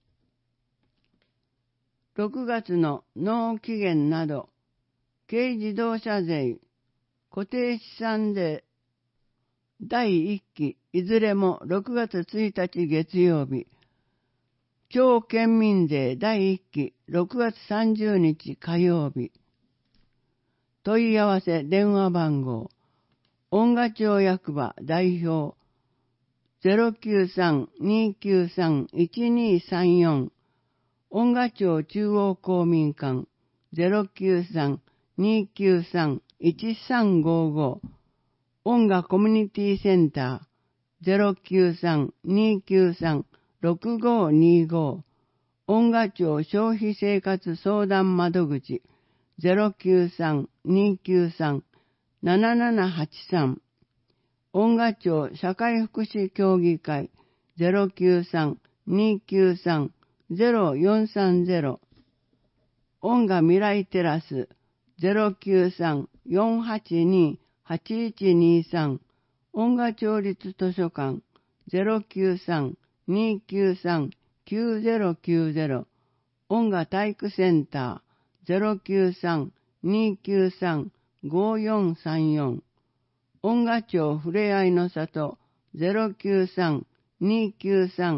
ろくがつの納期限など、軽自動車税、固定資産税、だいいっき、いずれもろくがつついたち月曜日、町県民税だいいっき、ろくがつさんじゅうにち火曜日、問い合わせ電話番号、恩賀町役場代表 ゼロきゅうさん にきゅうさん いちにさんよん、恩賀町中央公民館 ゼロきゅうさん にきゅうさん いちさんごご、恩賀コミュニティセンター ゼロきゅうさん にきゅうさん ろくごにご、恩賀町消費生活相談窓口 ゼロきゅうさん にきゅうさん ななななはちさん、恩賀町社会福祉協議会 ゼロきゅうさん にきゅうさん ゼロよんさんゼロ、恩賀未来テラス ゼロきゅうさん よんはちに はちいちにさん、恩賀町立図書館 ゼロきゅうさん にきゅうさん きゅうゼロきゅうゼロ、恩賀体育センター ゼロきゅうさん にきゅうさん ごよんさんよん、恩賀町ふれあいの里 ゼロきゅうさん にきゅうさん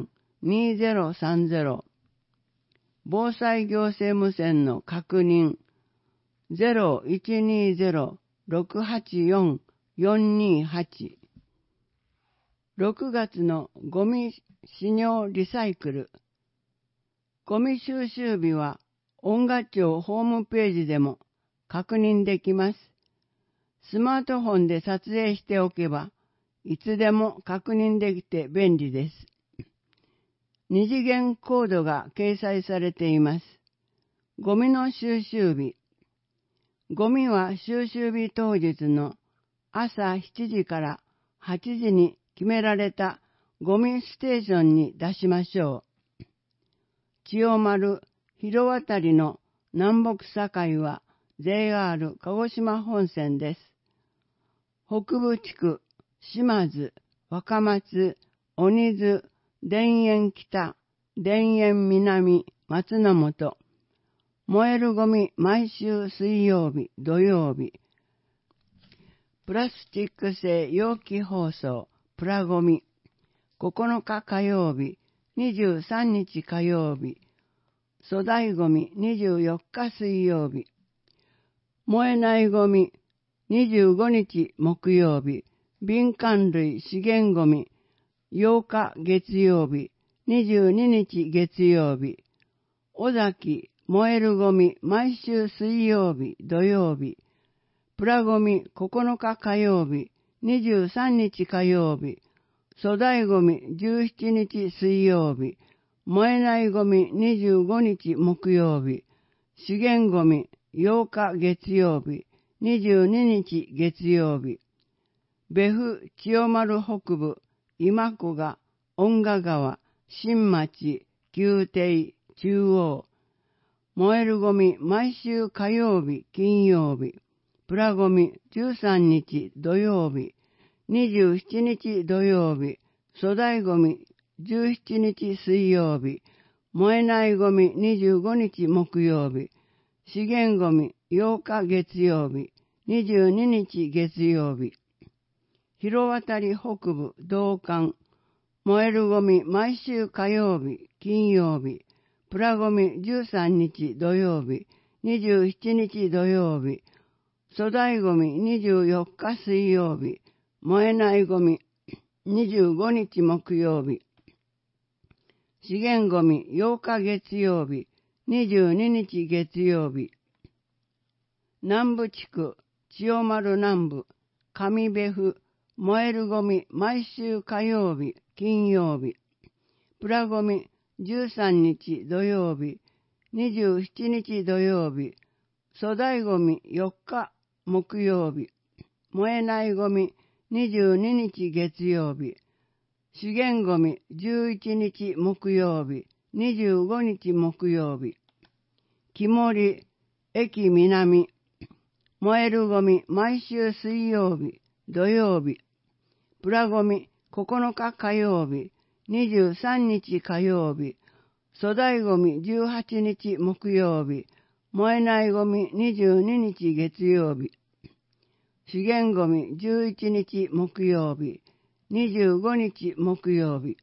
にゼロさんゼロ、防災行政無線の確認 ゼロいちにゼロ ろくはちよん よんにはち、ろくがつのゴミ使用リサイクル。ゴミ収集日は音楽庁ホームページでも確認できます。スマートフォンで撮影しておけばいつでも確認できて便利です。二次元コードが掲載されています。ゴミの収集日。ゴミは収集日当日の朝しちじからはちじに決められたゴミステーションに出しましょう。千代丸、広渡りの南北境は ジェイアール 鹿児島本線です。北部地区、島津、若松、鬼津、田園北、田園南、松の本。燃えるゴミ毎週水曜日、土曜日。プラスチック製容器包装、プラゴミ。ここのか火曜日、にじゅうさんにち火曜日。粗大ゴミにじゅうよっか水曜日。燃えないゴミにじゅうごにち木曜日。敏感類資源ゴミようか月曜日。にじゅうににち月曜日。尾崎燃えるゴミ毎週水曜日、土曜日。プラゴミここのか火曜日。にじゅうさんにち火曜日。粗大ゴミじゅうしちにち水曜日。燃えないゴミにじゅうごにち木曜日。資源ゴミようか月曜日。にじゅうににち月曜日。別府千代丸北部、今古賀、恩賀川、新町、旧邸、中央。燃えるゴミ毎週火曜日、金曜日。プラゴミじゅうさんにち土曜日。にじゅうしちにち土曜日。粗大ゴミじゅうしちにち水曜日。燃えないゴミにじゅうごにち木曜日。資源ゴミようか月曜日。にじゅうににち月曜日。広渡り北部道館。燃えるゴミ毎週火曜日、金曜日。プラゴミじゅうさんにち土曜日。にじゅうしちにち土曜日。粗大ゴミにじゅうよっか水曜日。燃えないゴミにじゅうごにち木曜日。資源ゴミようか月曜日。にじゅうににち月曜日。南部地区、千代丸南部、上別府、燃えるゴミ毎週火曜日、金曜日。プラゴミじゅうさんにち土曜日。にじゅうしちにち土曜日。粗大ゴミよっか木曜日。燃えないゴミにじゅうににち月曜日。資源ゴミじゅういちにち木曜日。にじゅうごにち木曜日。木森、駅南。燃えるゴミ毎週水曜日、土曜日。プラゴミここのか火曜日。にじゅうさんにち火曜日。粗大ゴミじゅうはちにち木曜日。燃えないゴミにじゅうににち月曜日。資源ゴミじゅういちにち木曜日。にじゅうごにち木曜日。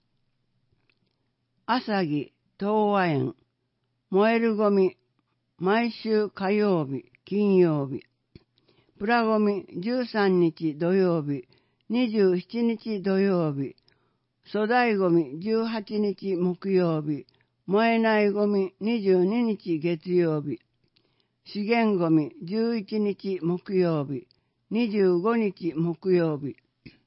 朝木東和園。燃えるゴミ毎週火曜日、金曜日。プラゴミじゅうさんにち土曜日。にじゅうしちにち土曜日。粗大ゴミじゅうはちにち木曜日。燃えないゴミにじゅうににち月曜日。資源ゴミじゅういちにち木曜日。にじゅうごにち木曜日。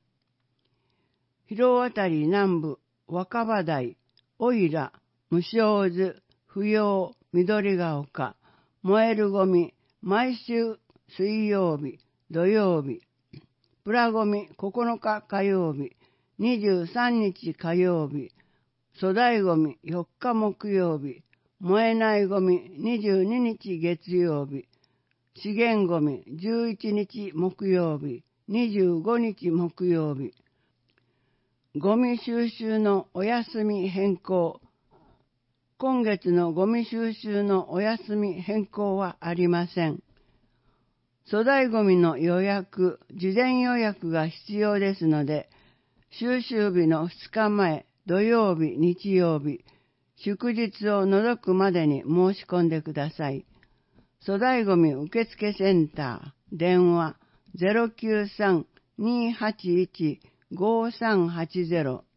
広渡り南部、若葉台、おいら、無償図、不要、緑が丘。燃えるゴミ毎週水曜日、土曜日。プラゴミここのか火曜日。にじゅうさんにち火曜日。粗大ゴミよっか木曜日。燃えないゴミにじゅうににち月曜日。資源ゴミじゅういちにち木曜日。にじゅうごにち木曜日。ゴミ収集のお休み変更。今月のゴミ収集のお休み変更はありません。粗大ゴミの予約、事前予約が必要ですので、収集日のふつかまえ、 土曜日、日曜日、祝日を除くまでに申し込んでください。粗大ごみ受付センター、電話 ゼロきゅうさん にーはちいち ごーさんはちゼロ。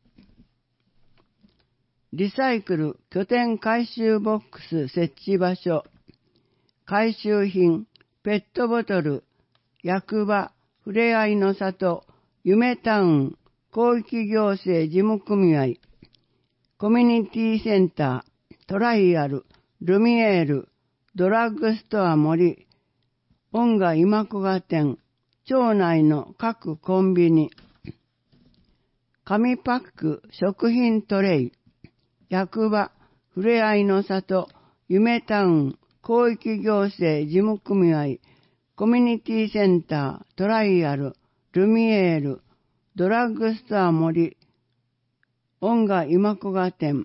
リサイクル拠点回収ボックス設置場所。回収品、ペットボトル、役場、ふれあいの里、夢タウン、広域行政事務組合、コミュニティセンター、トライアル、ルミエール、ドラッグストア森、音楽今古賀店、町内の各コンビニ、紙パック食品トレイ、役場、ふれあいの里、夢タウン、広域行政事務組合、コミュニティセンター、トライアル、ルミエール、ドラッグストア森、音楽今古賀店、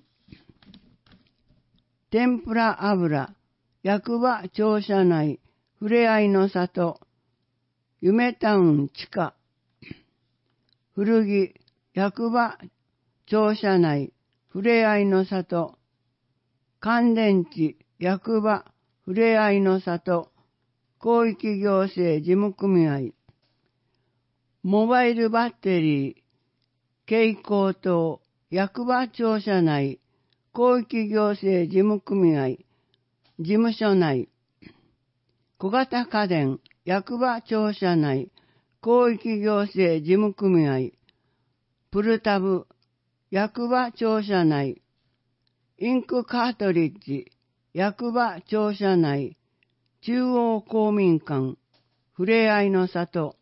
天ぷら油、役場庁舎内、ふれあいの里、夢タウン地下、古着、役場庁舎内、ふれあいの里、乾電池、役場、ふれあいの里、広域行政事務組合、モバイルバッテリー、蛍光灯、役場庁舎内、広域行政事務組合、事務所内、小型家電、役場庁舎内、広域行政事務組合、プルタブ、役場庁舎内、インクカートリッジ、役場庁舎内、中央公民館、ふれあいの里。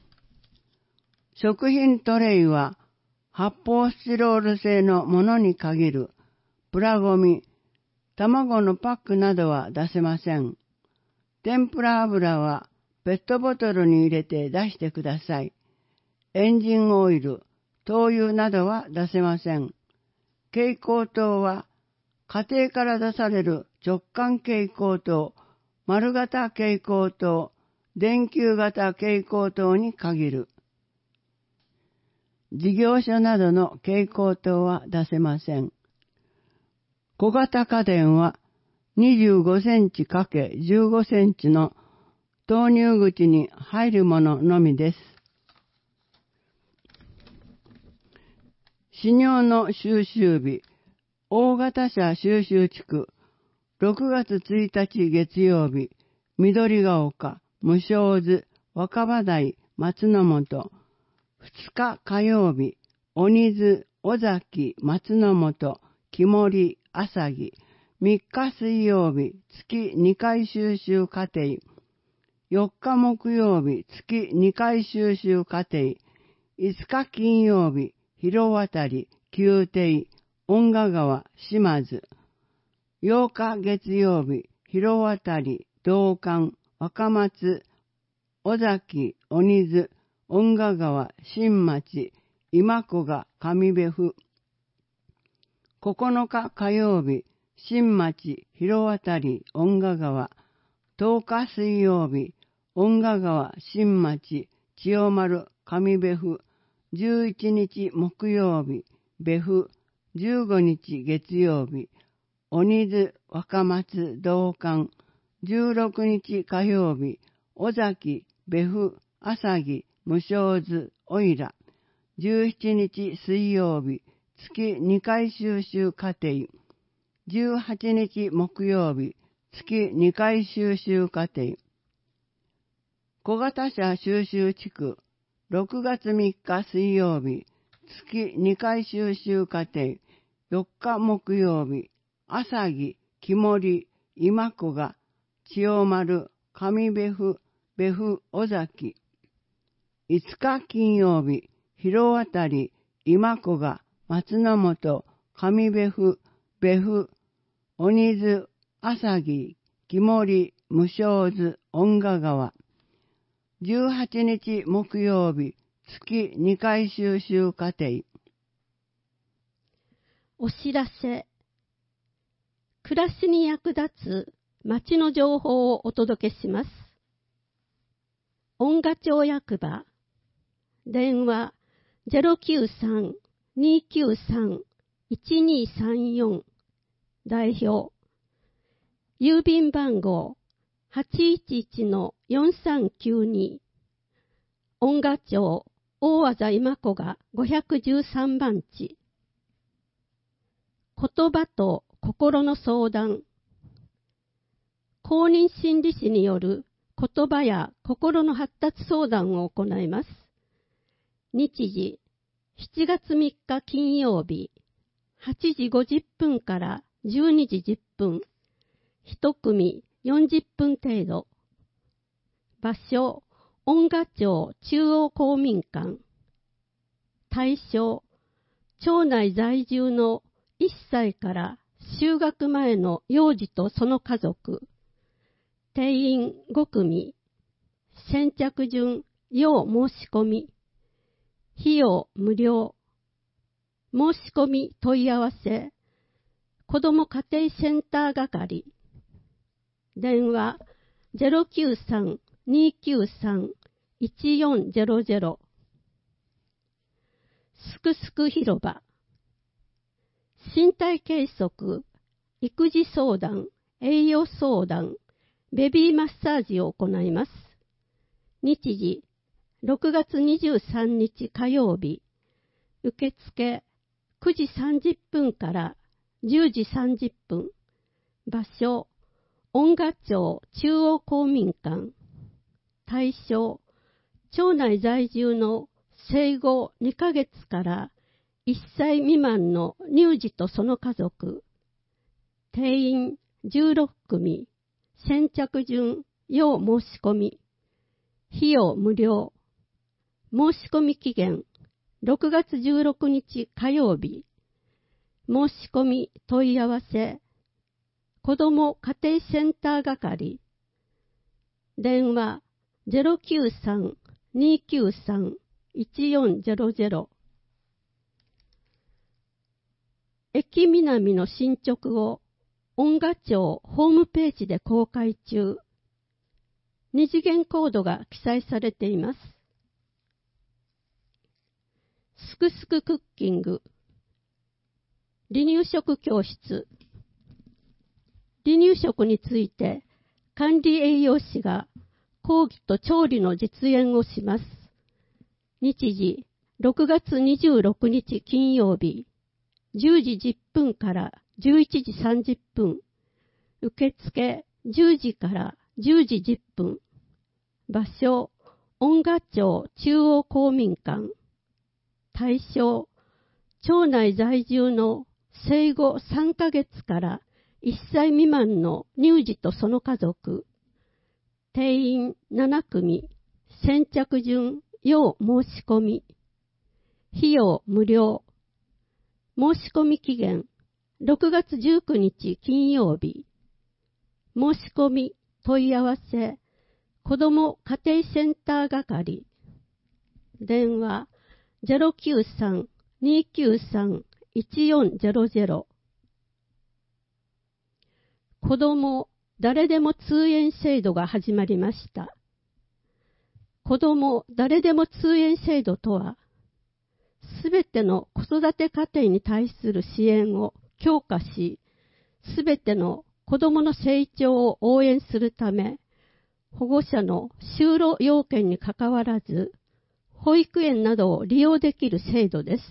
食品トレイは発泡スチロール製のものに限る。プラゴミ、卵のパックなどは出せません。天ぷら油はペットボトルに入れて出してください。エンジンオイル、灯油などは出せません。蛍光灯は家庭から出される直管蛍光灯、丸型蛍光灯、電球型蛍光灯に限る。事業所などの蛍光灯は出せません。小型家電はにじゅうごセンチかけるじゅうごセンチの投入口に入るもののみです。飼料の収集日、大型車収集地区、ろくがつついたち月曜日、緑が丘、無償図、若葉台、松の本、ふつか火曜日、鬼津、尾崎、松の本、木森、朝木、みっか水曜日、月にかい収集家庭、よっか木曜日、月にかい収集家庭、いつか金曜日、広渡り、宮廷、恩賀川、島津、ようか月曜日、広渡り、道館、若松、尾崎、鬼津、恩賀川、新町、今古賀、上部府。ここのか火曜日、新町、広渡り、恩賀川。とおか水曜日、恩賀川、新町、千代丸、上部府。じゅういちにち木曜日、部府。じゅうごにち月曜日、鬼津、若松、道館。じゅうろくにち火曜日、尾崎、部府、朝木、無償図、おいら。じゅうしちにち水曜日、月にかい収集家庭。じゅうはちにち木曜日、月にかい収集家庭。小型車収集地区、ろくがつみっか水曜日、月にかい収集家庭。よっか木曜日、朝木、木森、今古賀、千代丸、上部府、部府、尾崎。いつか金曜日、広渡り、今古賀、松の本、上部府、部府、鬼津、朝木、木森、無償図、恩賀川。じゅうはちにち木曜日、月にかい収集家庭。 お知らせ。暮らしに役立つ町の情報をお届けします。恩賀町役場、電話 ゼロきゅうさん にーきゅうさんいちにさんよん代表、郵便番号 はちいちいちのよんさんきゅうに 音賀町大字今子がごひゃくじゅうさんばんち。言葉と心の相談。公認心理師による言葉や心の発達相談を行います。日時、しちがつみっか金曜日、はちじごじゅっぷんからじゅうにじじゅっぷん、一組よんじゅっぷん程度。場所、音賀町中央公民館。対象、町内在住のいっさいから就学前の幼児とその家族。定員ごくみ。先着順、要申し込み。費用無料。申し込み問い合わせ。子ども家庭センター係。電話 ゼロきゅうさん にきゅうさん いちよんゼロゼロ。すくすく広場。身体計測、育児相談、栄養相談、ベビーマッサージを行います。日時、ろくがつにじゅうさんにち火曜日。受付、くじさんじゅっぷんからじゅうじさんじゅっぷん。場所、音賀町中央公民館。対象、町内在住の生後にかげつからいっさい未満の乳児とその家族。定員じゅうろっくみ。先着順、要申し込み。費用無料。申し込み期限、ろくがつじゅうろくにち火曜日。申し込み問い合わせ。子ども家庭センター係。電話 ゼロきゅうさん にきゅうさん いちよんゼロゼロ。駅南の進捗を音賀町ホームページで公開中。二次元コードが記載されています。すくすくクッキング。離乳食教室。離乳食について管理栄養士が講義と調理の実演をします。日時、ろくがつにじゅうろくにち金曜日、じゅうじじゅっぷんからじゅういちじさんじゅっぷん。受付じゅうじからじゅうじじゅっぷん。場所、音賀町中央公民館。対象、町内在住の生後さんかげつからいっさい未満の乳児とその家族。定員ななくみ。先着順、要申し込み。費用無料。申し込み期限、ろくがつじゅうくにち金曜日。申し込み問い合わせ。子ども家庭センター係。電話 ゼロきゅうさん にきゅうさん いちよんゼロゼロ。子ども誰でも通園制度が始まりました。子ども誰でも通園制度とは、すべての子育て家庭に対する支援を強化し、すべての子どもの成長を応援するため、保護者の就労要件にかかわらず、保育園などを利用できる制度です。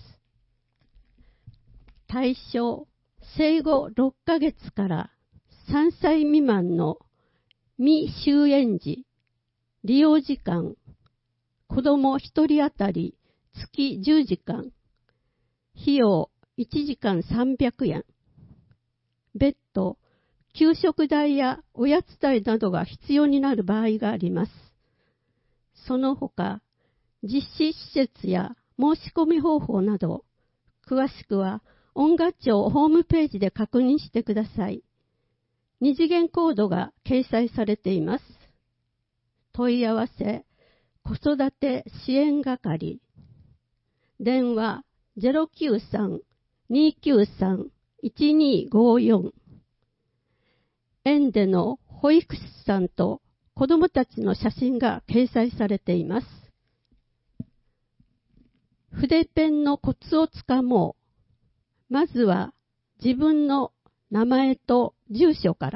対象、生後ろっかげつからさんさい未満の未就園児、利用時間、子どもひとり当たり月じゅうじかん、費用いちじかんさんびゃくえん、別途、給食代やおやつ代などが必要になる場合があります。その他、実施施設や申し込み方法など、詳しくは音賀町ホームページで確認してください。二次元コードが掲載されています。問い合わせ、子育て支援係。電話 ゼロきゅうさん にきゅうさん いちにごよん。園での保育士さんと子どもたちの写真が掲載されています。筆ペンのコツをつかもう。 まずは自分の名前と住所から、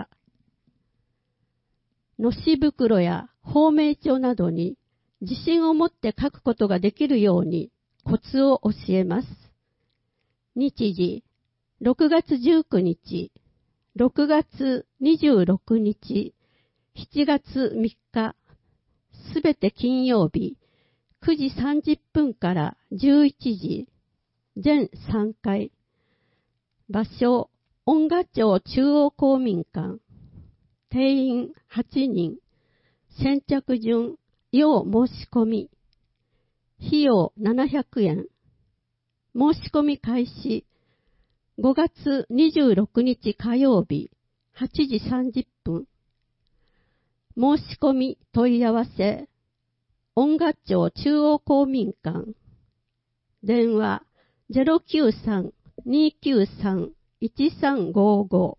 のし袋や芳名帳などに自信を持って書くことができるようにコツを教えます。日時、ろくがつじゅうくにち、ろくがつにじゅうろくにち、しちがつみっか、すべて金曜日、くじさんじゅっぷんからじゅういちじ、全さんかい。場所、恩賀町中央公民館。定員はちにん。先着順、要申し込み。費用ななひゃくえん。申し込み開始。ごがつにじゅうろくにち火曜日、はちじさんじゅっぷん。申し込み問い合わせ。恩賀町中央公民館。電話 ゼロきゅうさん にーきゅうさん いちさんごご。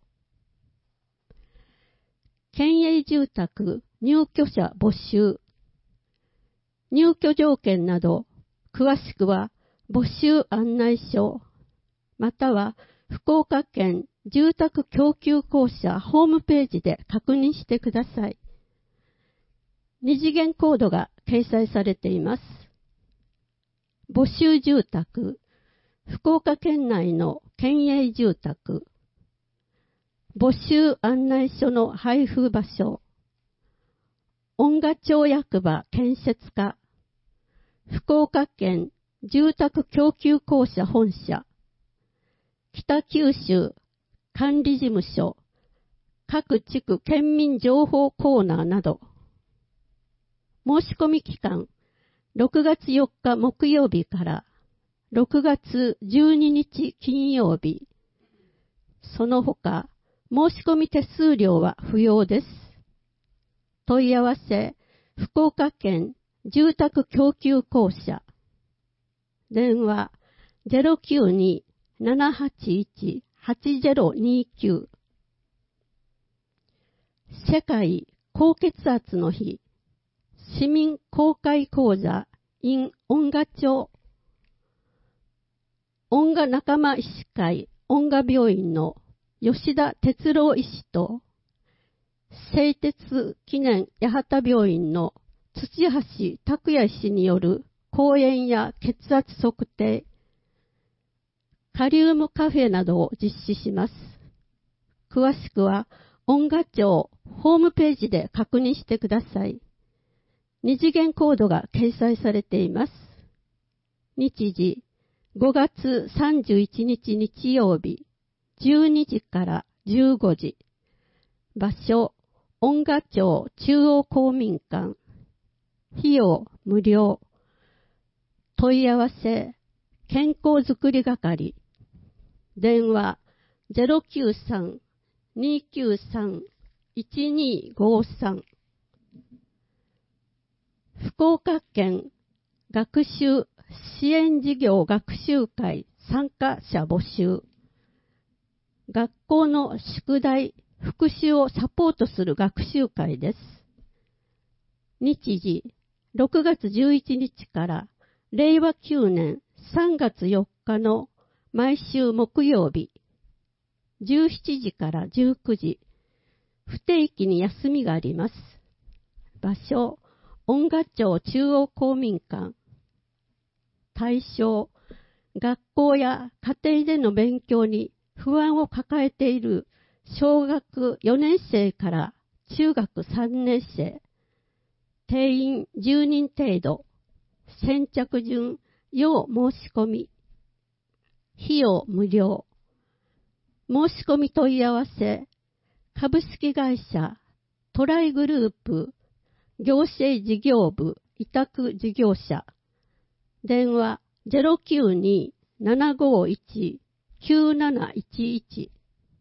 県営住宅入居者募集。入居条件など、詳しくは募集案内書、または福岡県住宅供給公社ホームページで確認してください。二次元コードが掲載されています。募集住宅、福岡県内の県営住宅、募集案内書の配布場所、恩賀町役場建設課、福岡県住宅供給公社本社、北九州管理事務所、各地区県民情報コーナーなど、申し込み期間、ろくがつよっか木曜日からろくがつじゅうににち金曜日。その他、申し込み手数料は不要です。問い合わせ、福岡県住宅供給公社。電話 ゼロきゅうに ななはちいち はちゼロにきゅう。世界高血圧の日。市民公開講座 in 恩賀町。恩賀仲間医師会恩賀病院の吉田哲郎医師と、製鉄記念八幡病院の土橋拓也医師による講演や血圧測定、カリウムカフェなどを実施します。詳しくは恩賀町ホームページで確認してください。二次元コードが掲載されています。日時、ごがつさんじゅういちにち日曜日、じゅうにじからじゅうごじ。場所、恩賀町中央公民館。費用無料。問い合わせ、健康づくり係。電話 ゼロきゅうさん にーきゅうさん いちにーごさん。福岡県学習支援事業学習会参加者募集。学校の宿題、復習をサポートする学習会です。日時、ろくがつじゅういちにちかられいわきゅうねんさんがつよっかの毎週木曜日、じゅうしちじからじゅうくじ、不定期に休みがあります。場所、恩賀町中央公民館。対象、学校や家庭での勉強に不安を抱えている小学よねんせいから中学さんねんせい。定員じゅうにん程度。先着順、要申し込み。費用無料。申し込み問い合わせ、株式会社トライグループ行政事業部委託事業者。電話 ゼロきゅうに ななごいち きゅうなないちいち。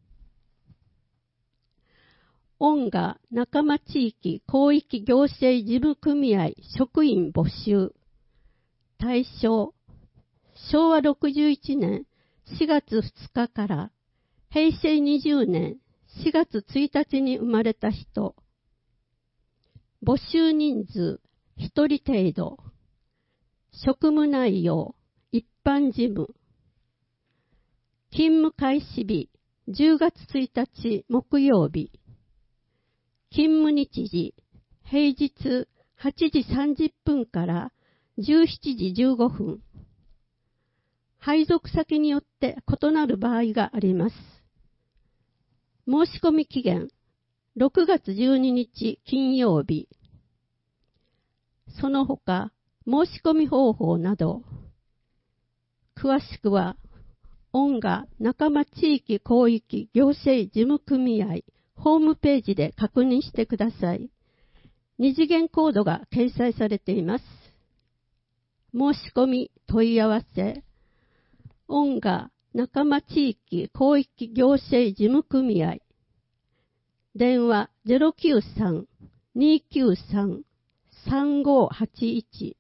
恩賀仲間地域広域行政事務組合職員募集。対象、しょうわろくじゅういちねんしがつふつかからへいせいにじゅうねんしがつついたちに生まれた人。募集人数ひとり程度。職務内容一般事務。 勤務開始日、じゅうがつついたち木曜日。勤務日時、平日はちじさんじゅっぷんからじゅうしちじじゅうごふん。配属先によって異なる場合があります。申し込み期限、ろくがつじゅうににち金曜日。その他、申し込み方法など、詳しくは、恩賀仲間地域広域行政事務組合ホームページで確認してください。二次元コードが掲載されています。申し込み問い合わせ、恩賀仲間地域広域行政事務組合、電話 ゼロきゅうさん にきゅうさん さんごはちいち。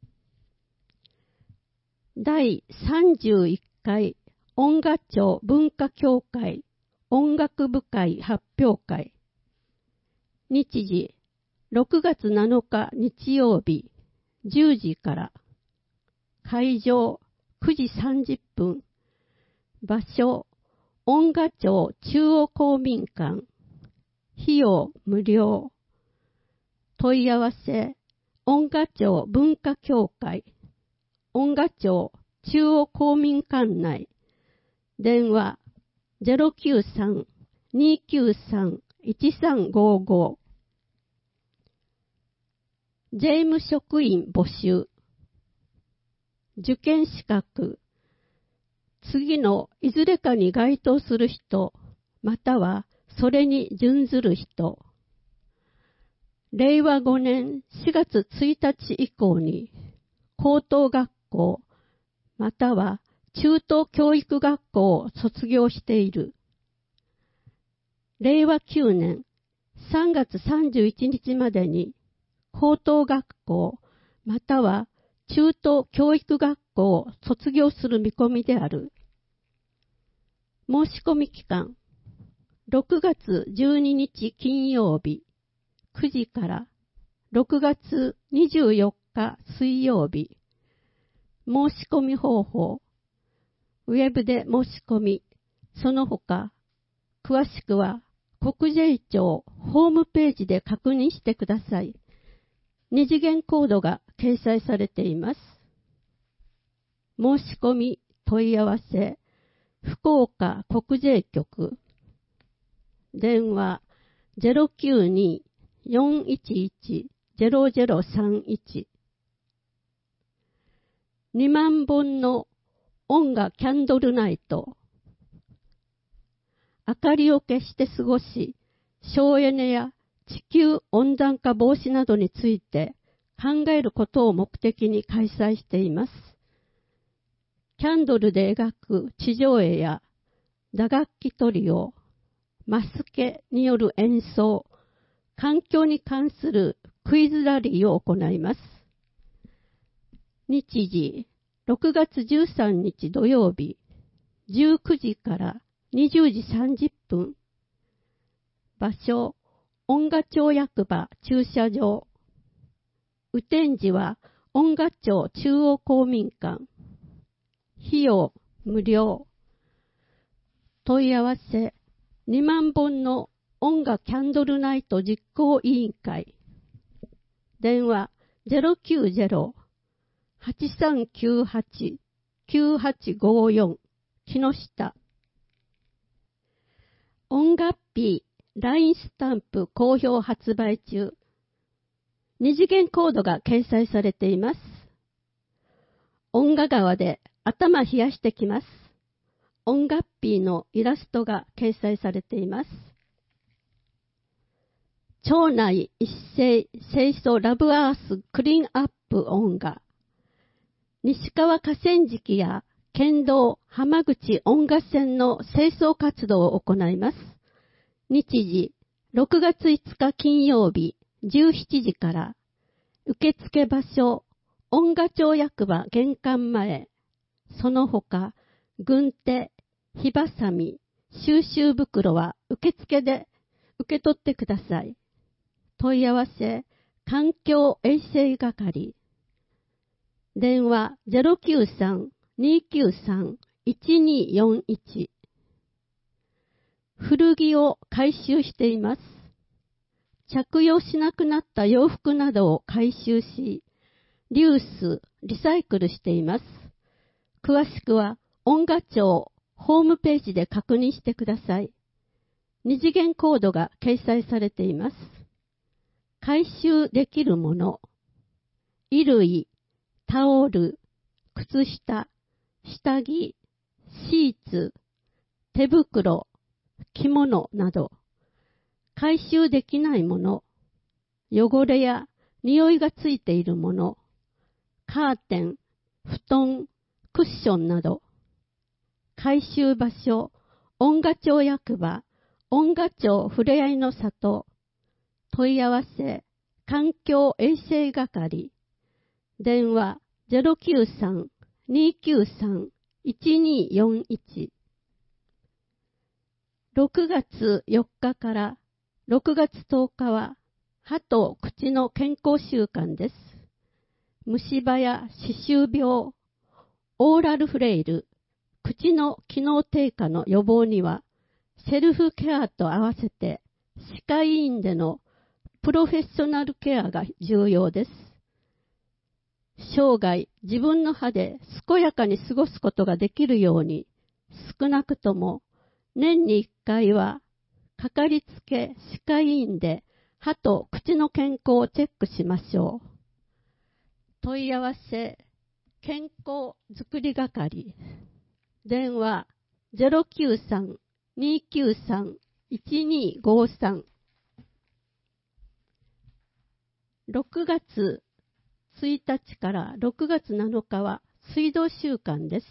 だいさんじゅういっかい恩賀町文化協会音楽部会発表会。日時ろくがつなのか日曜日じゅうじから。会場くじさんじゅっぷん。場所恩賀町中央公民館。費用無料。問い合わせ恩賀町文化協会恩賀町中央公民館内。電話 ゼロきゅうさん にきゅうさん いちさんごご。税務職員募集。受験資格。次のいずれかに該当する人、またはそれに準ずる人。れいわごねんしがつついたち以降に、高等学校、または中等教育学校を卒業している。れいわきゅうねんさんがつさんじゅういちにちまでに高等学校または中等教育学校を卒業する見込みである。申し込み期間ろくがつじゅうににち金曜日くじからろくがつにじゅうよっか水曜日。申し込み方法ウェブで申し込み、その他、詳しくは国税庁ホームページで確認してください。二次元コードが掲載されています。申し込み問い合わせ、福岡国税局、電話 ゼロきゅうに よんいちいち ゼロゼロさんいち。にまんぼんの恩賀キャンドルナイト。明かりを消して過ごし、省エネや地球温暖化防止などについて考えることを目的に開催しています。キャンドルで描く地上絵や打楽器トリオ、マスケによる演奏、環境に関するクイズラリーを行います。日時ろくがつじゅうさんにち土曜日じゅうくじからにじゅうじさんじゅっぷん。場所恩賀町役場駐車場。雨天時は恩賀町中央公民館。費用無料。問い合わせにまんぼんの恩賀キャンドルナイト実行委員会。電話 ゼロきゅうゼロ はちさんきゅうはち きゅうはちごよん 木下。恩賀っぴー ライン スタンプ好評発売中。二次元コードが掲載されています。恩賀川で頭冷やしてきます。恩賀っぴーのイラストが掲載されています。町内一斉清掃ラブアースクリーンアップ恩賀。西川河川敷や県道浜口恩賀線の清掃活動を行います。日時ろくがついつか金曜日じゅうしちじから。受付場所恩賀町役場玄関前。その他軍手、火ばさみ、収集袋は受付で受け取ってください。問い合わせ環境衛生係。電話 ゼロきゅうさん にきゅうさんいちにーよんいち。古着を回収しています。着用しなくなった洋服などを回収し、リユース、リサイクルしています。詳しくは、音楽庁ホームページで確認してください。二次元コードが掲載されています。回収できるもの、衣類、タオル、靴下、下着、シーツ、手袋、着物など、回収できないもの、汚れや匂いがついているもの、カーテン、布団、クッションなど、回収場所、音楽庁役場、音楽庁ふれあいの里、問い合わせ、環境衛生係、電話 ゼロきゅうさん にーきゅうさん いちにーよんいち。ろくがつよっかからろくがつとおかは歯と口の健康週間です。虫歯や歯周病、オーラルフレイル、口の機能低下の予防にはセルフケアと合わせて歯科医院でのプロフェッショナルケアが重要です。生涯自分の歯で健やかに過ごすことができるように、少なくとも年にいっかいはかかりつけ歯科医院で歯と口の健康をチェックしましょう。問い合わせ健康づくり係、電話 ゼロきゅうさん にーきゅうさん いちにーごさん。ろくがつついたちからろくがつなのかは水道週間です。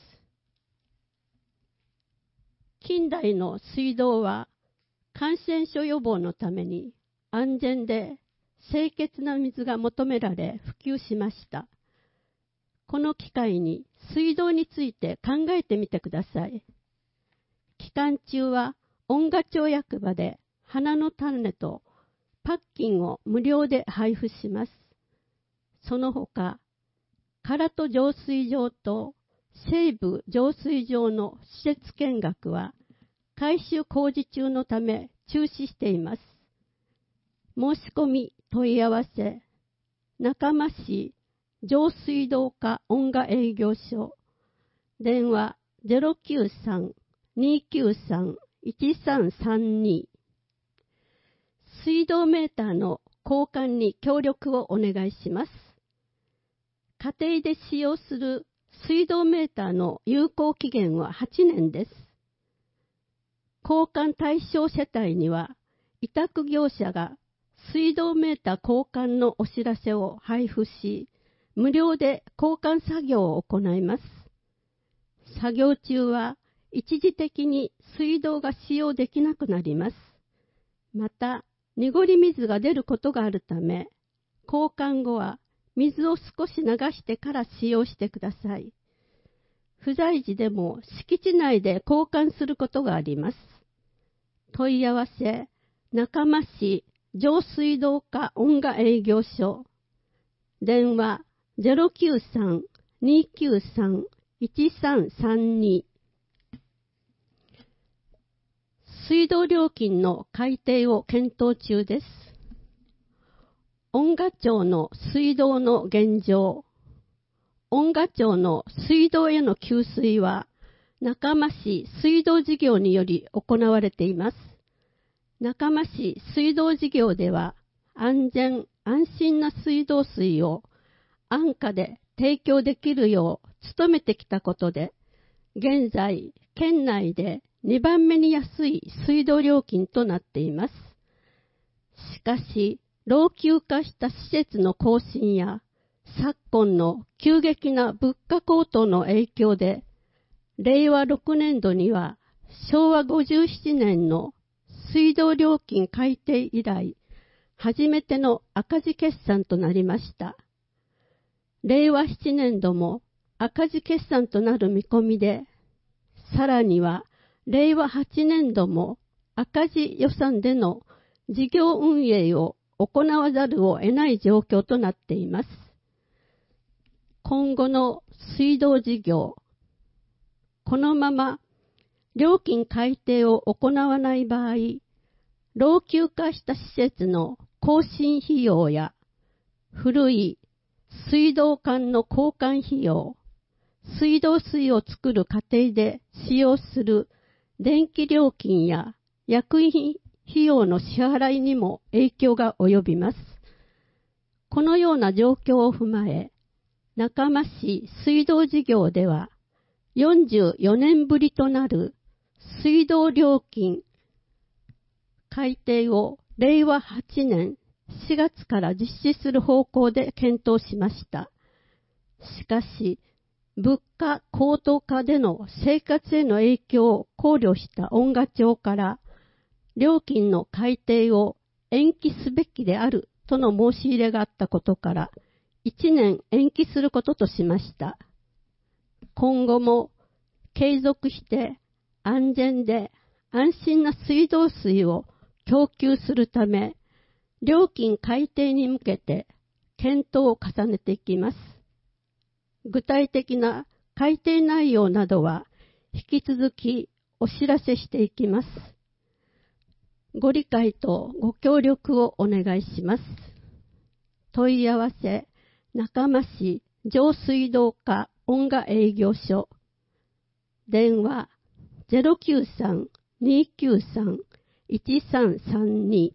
近代の水道は感染症予防のために安全で清潔な水が求められ普及しました。この機会に水道について考えてみてください。期間中は音楽庁役場で花の種とパッキンを無料で配布します。その他、空と浄水場と西部浄水場の施設見学は改修工事中のため中止しています。申し込み問い合わせ、中間市浄水道課音楽営業所、電話 ゼロきゅうさん にーきゅうさん いちさんさんに。水道メーターの交換に協力をお願いします。家庭で使用する水道メーターの有効期限ははちねんです。交換対象世帯には、委託業者が水道メーター交換のお知らせを配布し、無料で交換作業を行います。作業中は一時的に水道が使用できなくなります。また、濁り水が出ることがあるため、交換後は水を少し流してから使用してください。不在時でも敷地内で交換することがあります。問い合わせ、中間市浄水道課音楽営業所、電話 ゼロきゅうさん にーきゅうさん いちさんさんに。水道料金の改定を検討中です。音楽庁の水道の現状。音楽庁の水道への給水は、中間市水道事業により行われています。中間市水道事業では、安全・安心な水道水を安価で提供できるよう努めてきたことで、現在、県内でにばんめに安い水道料金となっています。しかし、老朽化した施設の更新や、昨今の急激な物価高騰の影響で、れいわろくねんどにはしょうわごじゅうななねんの水道料金改定以来、初めての赤字決算となりました。れいわななねんども赤字決算となる見込みで、さらにはれいわはちねんども赤字予算での事業運営を行わざるを得ない状況となっています。今後の水道事業、 このまま料金改定を行わない場合、老朽化した施設の更新費用や古い水道管の交換費用、水道水を作る過程で使用する電気料金や薬品費用の支払いにも影響が及びます。このような状況を踏まえ、中間市水道事業ではよんじゅうよねんぶりとなる水道料金改定をれいわはちねんしがつから実施する方向で検討しました。しかし、物価高騰化での生活への影響を考慮した恩賀町から料金の改定を延期すべきであるとの申し入れがあったことからいちねん延期することとしました。今後も継続して安全で安心な水道水を供給するため、料金改定に向けて検討を重ねていきます。具体的な改定内容などは引き続きお知らせしていきます。ご理解とご協力をお願いします。問い合わせ、中間市上水道課恩賀営業所、電話 ゼロきゅうさん にーきゅうさん いちさんさんに、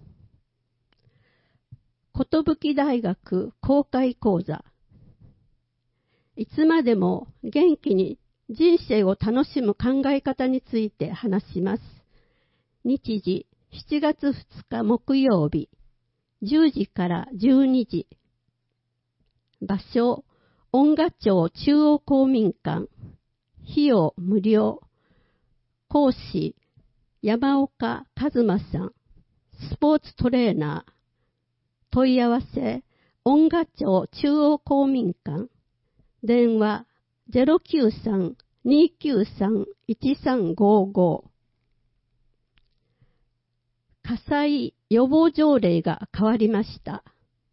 寿大学公開講座、いつまでも元気に人生を楽しむ考え方について話します。日時しちがつふつか木曜日、じゅうじからじゅうにじ。場所、恩賀町中央公民館。費用無料。講師、山岡和馬さん。スポーツトレーナー。問い合わせ、恩賀町中央公民館。電話 ゼロきゅうさん にーきゅうさん いちさんごご。火災予防条例が変わりました。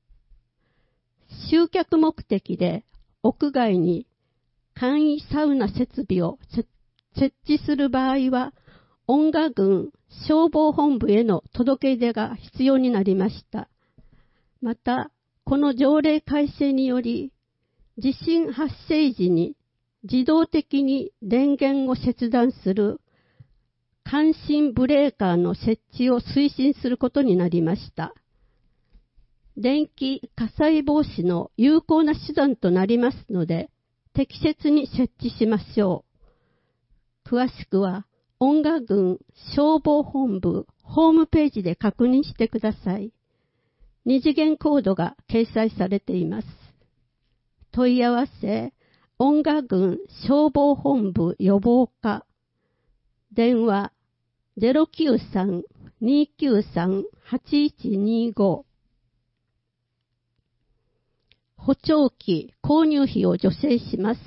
集客目的で屋外に簡易サウナ設備を設置する場合は、恩賀郡消防本部への届け出が必要になりました。また、この条例改正により、地震発生時に自動的に電源を切断する感震ブレーカーの設置を推進することになりました。電気火災防止の有効な手段となりますので、適切に設置しましょう。詳しくは、恩賀郡消防本部ホームページで確認してください。二次元コードが掲載されています。問い合わせ、恩賀郡消防本部予防課。電話 ゼロきゅうさん にーきゅうさん はちいちにご。補聴器購入費を助成します。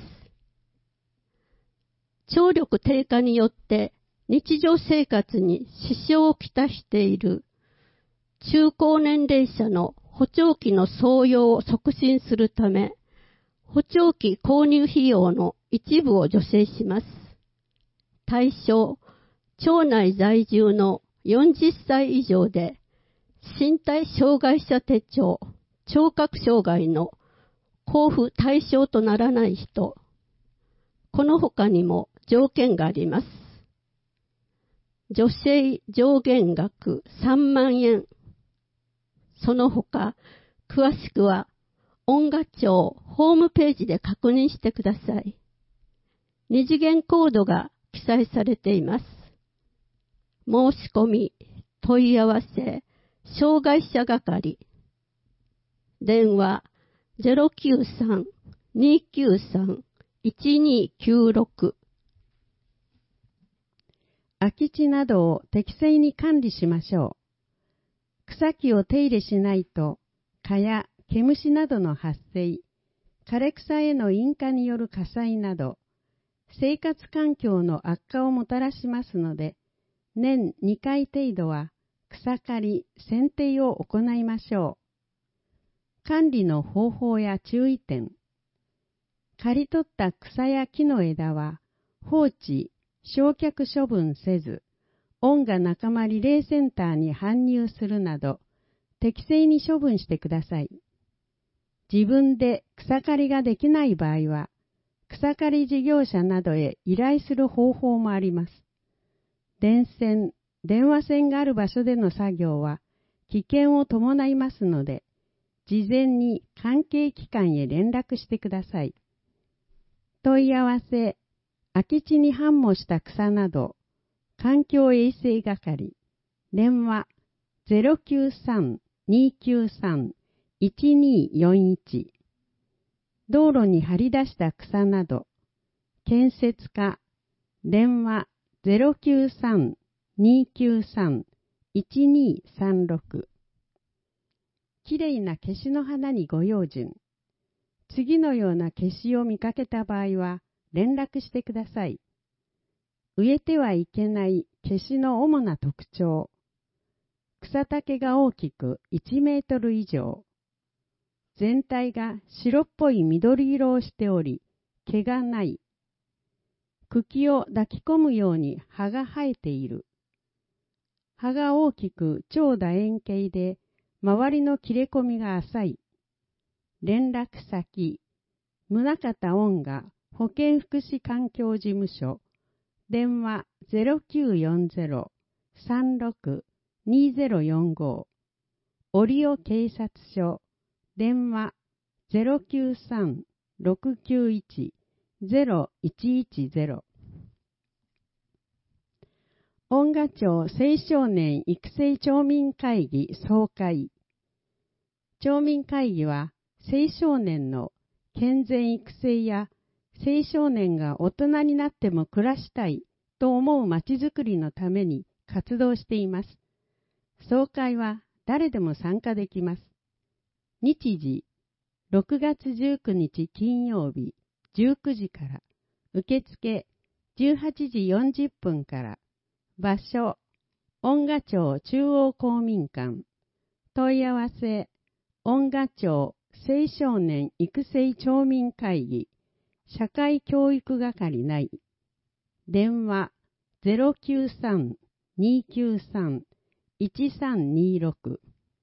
聴力低下によって日常生活に支障をきたしている中高年齢者の補聴器の装用を促進するため、補聴器購入費用の一部を助成します。対象、町内在住のよんじゅっさい以上で、身体障害者手帳、聴覚障害の交付対象とならない人、この他にも条件があります。助成上限額さんまんえん。その他、詳しくは、恩賀町ホームページで確認してください。二次元コードが記載されています。申し込み、問い合わせ、障害者係。電話 ゼロきゅうさん にーきゅうさん いちにーきゅうろく。 空き地などを適正に管理しましょう。草木を手入れしないと、蚊や毛虫などの発生、枯れ草への引火による火災など、生活環境の悪化をもたらしますので、年にかい程度は草刈り、剪定を行いましょう。管理の方法や注意点。刈り取った草や木の枝は、 放置、焼却処分せず、音楽仲間リレーセンターに搬入するなど、適正に処分してください。自分で草刈りができない場合は、草刈り事業者などへ依頼する方法もあります。電線、電話線がある場所での作業は危険を伴いますので、事前に関係機関へ連絡してください。問い合わせ、空き地に繁茂した草など、環境衛生係、電話 ゼロきゅうさん にーきゅうさん いちにーよんいち、道路に張り出した草など、建設課、電話 ゼロきゅうさん にーきゅうさん いちにーさんろく、きれいなケシの花にご用心。次のようなケシを見かけた場合は連絡してください。植えてはいけないケシの主な特徴。草丈が大きくいちメートル以上。全体が白っぽい緑色をしており、毛がない。茎を抱き込むように葉が生えている。葉が大きく超楕円形で、周りの切れ込みが浅い。連絡先、宗像音楽保健福祉環境事務所、電話 ゼロきゅうよんゼロ さんろく にーゼロよんご、折尾警察署、電話 ゼロきゅうさん ろくきゅういち ゼロいちいちゼロ、音楽町青少年育成町民会議総会。町民会議は青少年の健全育成や青少年が大人になっても暮らしたいと思うまちづくりのために活動しています。総会は誰でも参加できます。日時、ろくがつじゅうくにち金曜日じゅうくじから、受付じゅうはちじよんじゅっぷんから、場所、音楽町中央公民館、問い合わせ、音楽町青少年育成町民会議、社会教育係内、電話 ゼロきゅうさん にーきゅうさん いちさんにーろく、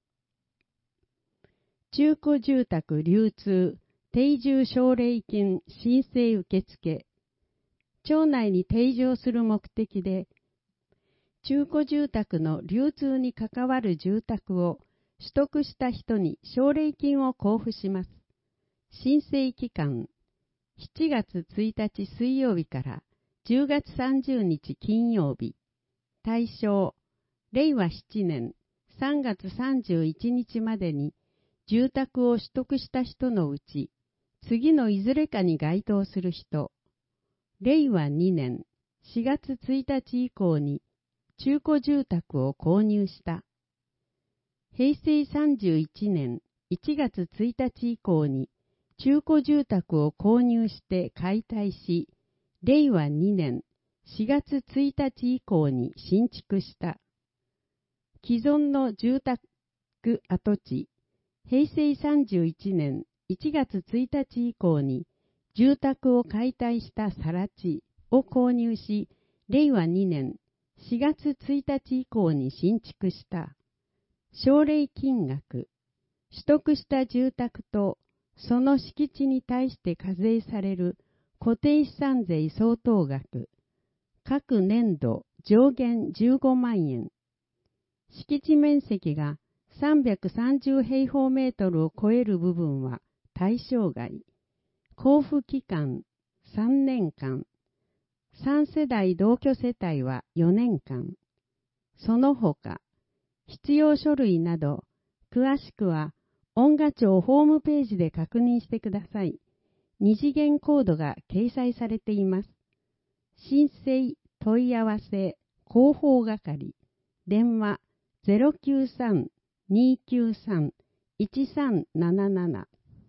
中古住宅流通定住奨励金申請受付、町内に定住する目的で、中古住宅の流通に関わる住宅を取得した人に奨励金を交付します。申請期間、しちがつついたち水曜日からじゅうがつさんじゅうにち金曜日。対象、れいわななねんさんがつさんじゅういちにちまでに住宅を取得した人のうち、次のいずれかに該当する人、れいわにねんしがつついたち以降に中古住宅を購入した。へいせいさんじゅういちねんいちがつついたち以降に中古住宅を購入して解体し、れいわにねんしがつついたち以降に新築した。既存の住宅跡地、へいせいさんじゅういちねんいちがつついたち以降に住宅を解体した更地を購入し、れいわにねんしがつついたち以降に新築した。奨励金額、取得した住宅とその敷地に対して課税される固定資産税相当額、各年度上限じゅうごまんえん。敷地面積がさんびゃくさんじゅうへいほうメートルを超える部分は対象外。交付期間さんねんかん。さんせだい同居世帯はよねんかん。その他、必要書類など、詳しくは音楽庁ホームページで確認してください。二次元コードが掲載されています。申請、問い合わせ、広報係、電話 ゼロきゅうさん にーきゅうさん いちさんなななな。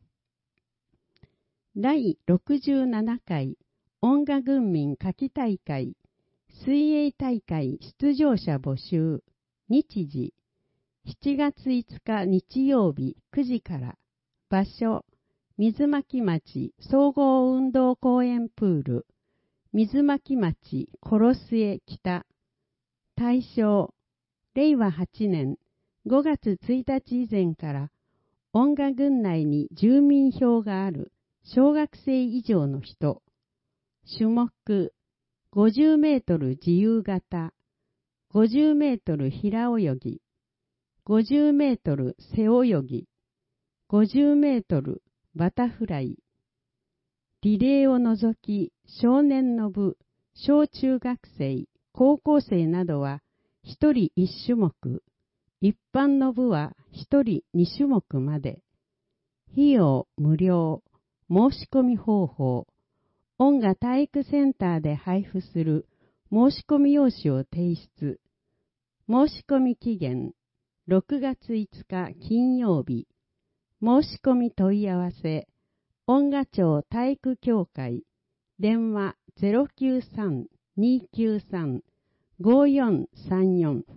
だいろくじゅうななかい音楽軍民夏季大会水泳大会出場者募集。日時、しちがついつか日曜日くじから。場所、水巻町総合運動公園プール。 水巻町殺江北、大正、れいわはちねんごがつついたち以前から恩賀郡内に住民票がある小学生以上の人、種目、ごじゅうメートル自由形、ごじゅうメートル平泳ぎ、ごじゅうメートル背泳ぎ、ごじゅうメートルバタフライ、リレーを除き少年の部、小中学生、高校生などはひとりいち種目、一般の部はひとりに種目まで。費用無料、申し込み方法、恩賀体育センターで配布する申し込み用紙を提出。申し込み期限、ろくがついつか金曜日。申し込み問い合わせ、恩賀町体育協会、電話 ゼロきゅうさん にーきゅうさん ごよんさんよん。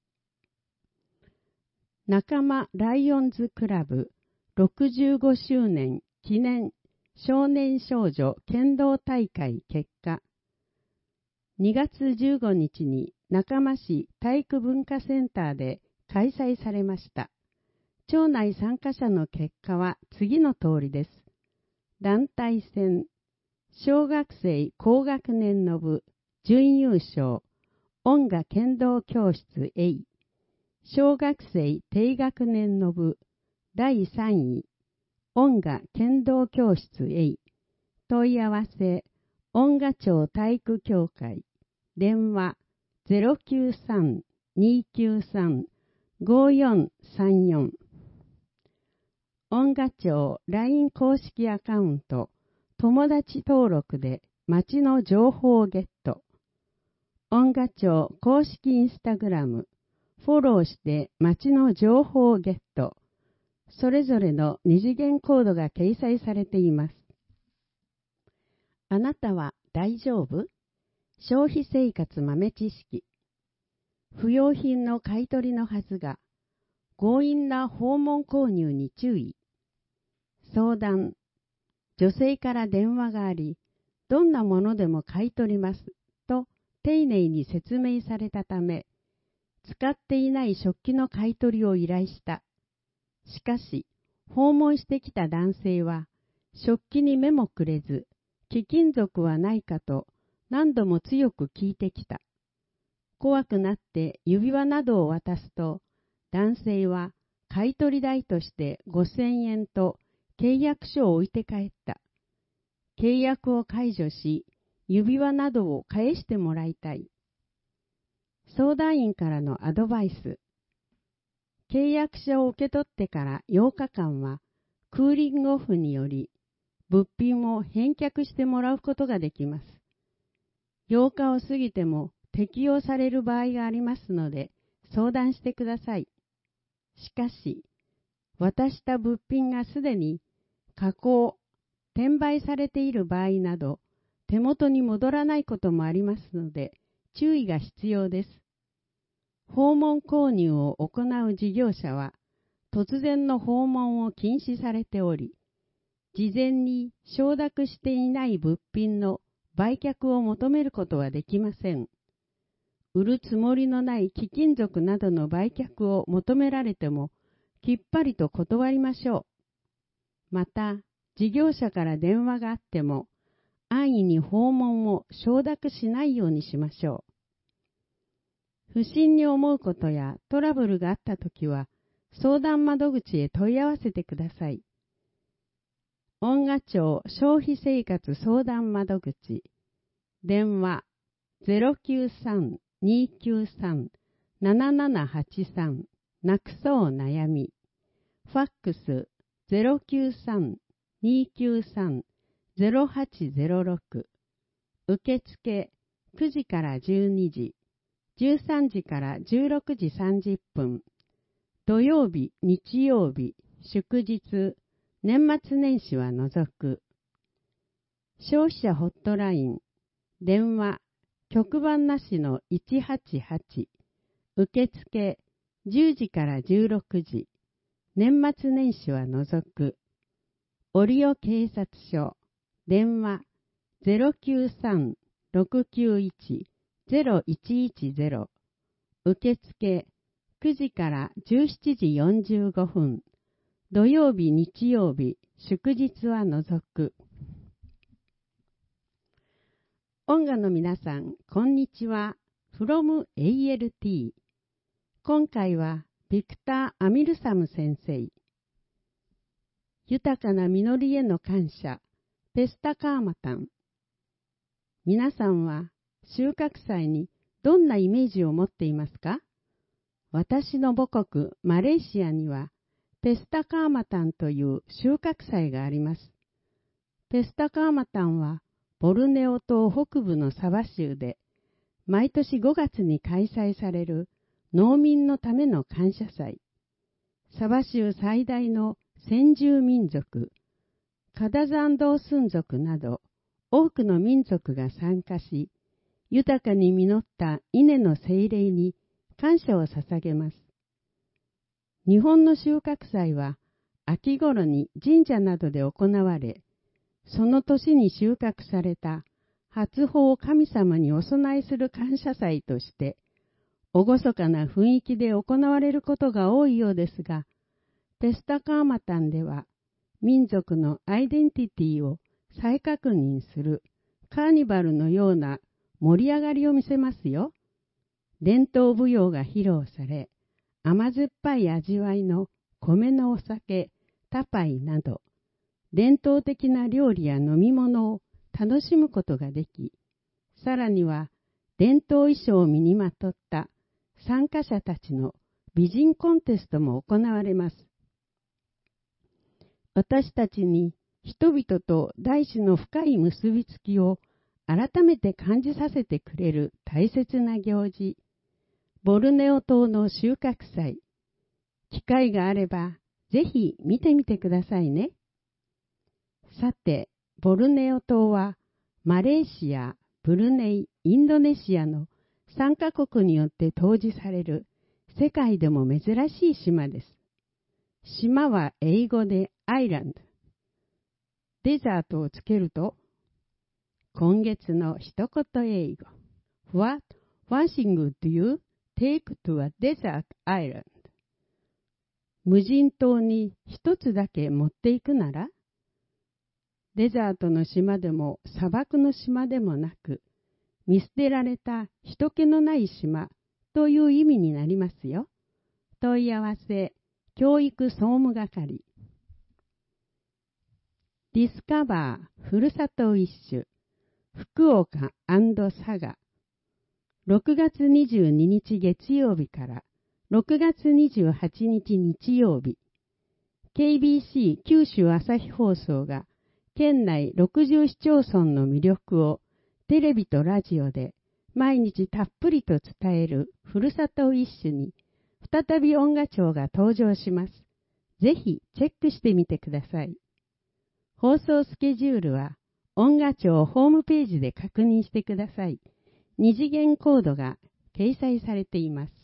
仲間ライオンズクラブろくじゅうごしゅうねん記念少年少女剣道大会結果。にがつじゅうごにちに中間市体育文化センターで開催されました。町内参加者の結果は次の通りです。団体戦、小学生高学年の部、準優勝、恩賀剣道教室 A。小学生低学年の部、だいさんい、恩賀剣道教室 A。問い合わせ、恩賀町体育協会、電話 ゼロきゅうさん にーきゅうさん ごよんさんよん。恩賀町 ライン 公式アカウント、友達登録で町の情報をゲット。恩賀町公式インスタグラム、フォローして町の情報をゲット。それぞれの二次元コードが掲載されています。あなたは大丈夫？消費生活豆知識。不要品の買い取りのはずが、強引な訪問購入に注意。相談。女性から電話があり、どんなものでも買い取りますと丁寧に説明されたため、使っていない食器の買い取りを依頼した。しかし、訪問してきた男性は、食器に目もくれず、貴金属はないかと何度も強く聞いてきた。怖くなって指輪などを渡すと、男性は買い取り代としてごせんえんと契約書を置いて帰った。契約を解除し、指輪などを返してもらいたい。相談員からのアドバイス。契約書を受け取ってからようかかんは、クーリングオフにより、物品を返却してもらうことができます。ようかを過ぎても適用される場合がありますので、相談してください。しかし、渡した物品がすでに加工、転売されている場合など、手元に戻らないこともありますので、注意が必要です。訪問購入を行う事業者は、突然の訪問を禁止されており、事前に承諾していない物品の売却を求めることはできません。売るつもりのない貴金属などの売却を求められても、きっぱりと断りましょう。また、事業者から電話があっても、安易に訪問を承諾しないようにしましょう。不審に思うことやトラブルがあったときは、相談窓口へ問い合わせてください。恩賀町消費生活相談窓口、電話 ゼロきゅうさん にーきゅうさん ななななはちさん なくそう悩み、ファックス ゼロきゅうさん にーきゅうさん ゼロはちゼロろく、受付くじからじゅうにじ、じゅうさんじからじゅうろくじさんじゅっぷん、土曜日、日曜日、祝日、年末年始は除く。消費者ホットライン、電話、局番なしのいちはちはち、受付じゅうじからじゅうろくじ、年末年始は除く。折尾警察署、電話 ゼロきゅうさんろくきゅういち ゼロいちいちゼロ。受付くじからじゅうしちじよんじゅうごふん。土曜日、日曜日、祝日は除く。音楽の皆さん、こんにちは。from エーエルティー。今回はビクター・アミルサム先生。豊かな実りへの感謝、ペスタカーマタン。皆さんは収穫祭にどんなイメージを持っていますか？私の母国マレーシアにはペスタカーマタンという収穫祭があります。ペスタカーマタンはボルネオ島北部のサバ州で毎年ごがつに開催される農民のための感謝祭。サバ州最大の先住民族、カダザンドースン族など多くの民族が参加し、豊かに実った稲の精霊に感謝を捧げます。日本の収穫祭は秋頃に神社などで行われ、その年に収穫された初穂を神様にお供えする感謝祭として、厳かな雰囲気で行われることが多いようですが、ペスタカーマタンでは民族のアイデンティティを再確認するカーニバルのような盛り上がりを見せますよ。伝統舞踊が披露され、甘酸っぱい味わいの米のお酒、タパイなど、伝統的な料理や飲み物を楽しむことができ、さらには伝統衣装を身にまとった参加者たちの美人コンテストも行われます。私たちに人々と大地の深い結びつきを改めて感じさせてくれる大切な行事、ボルネオ島の収穫祭。機会があればぜひ見てみてくださいね。さて、ボルネオ島はマレーシア、ブルネイ、インドネシアのさんカ国によって統治される世界でも珍しい島です。島は英語でアイランド。デザートをつけると、今月の一言英語。What one thing do you take to a desert island? 無人島に一つだけ持っていくなら、デザートの島でも砂漠の島でもなく、見捨てられた人気のない島という意味になりますよ。問い合わせ、教育総務係。ディスカバーふるさとウィッシュ福岡&佐賀ろくがつにじゅうににち月曜日からろくがつにじゅうはちにち日曜日 ケービーシー 九州朝日放送が県内ろくじゅうしちょうそんの魅力をテレビとラジオで毎日たっぷりと伝えるふるさとウィッシュに再び音楽長が登場します。ぜひチェックしてみてください。放送スケジュールは音楽庁ホームページで確認してください。二次元コードが掲載されています。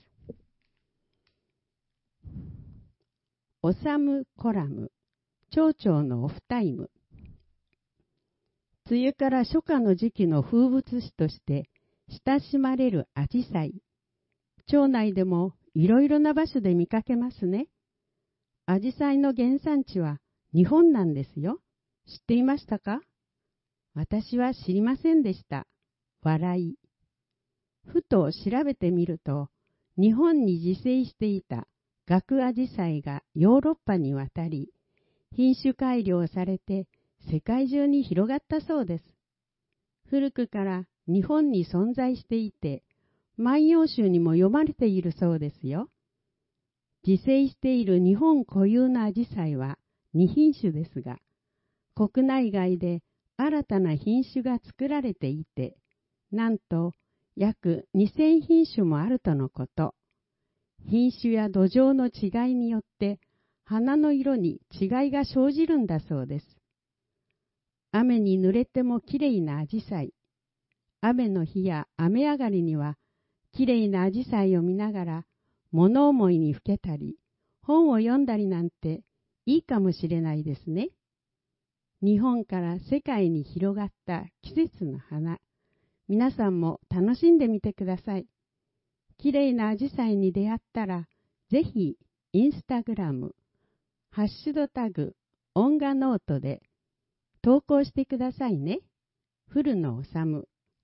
オサムコラム、町長のオフタイム。梅雨から初夏の時期の風物詩として親しまれるアジサイ。町内でもいろいろな場所で見かけますね。アジサイの原産地は日本なんですよ。知っていましたか？私は知りませんでした。笑い。ふと調べてみると、日本に自生していた学アジサイがヨーロッパに渡り、品種改良されて世界中に広がったそうです。古くから日本に存在していて、万葉集にも読まれているそうですよ。自生している日本固有のアジサイはにひんしゅですが、国内外で新たな品種が作られていて、なんと約にせんひんしゅもあるとのこと。品種や土壌の違いによって花の色に違いが生じるんだそうです。雨に濡れてもきれいなアジサイ。雨の日や雨上がりにはきれいなアジサイを見ながら物思いにふけたり、本を読んだりなんていいかもしれないですね。日本から世界に広がった季節の花。 皆さんも楽しんでみてください。きれいなアジサイに出会ったら、ぜひインスタグラム、ハッシュドタグ、音画ノートで投稿してくださいね。古野治。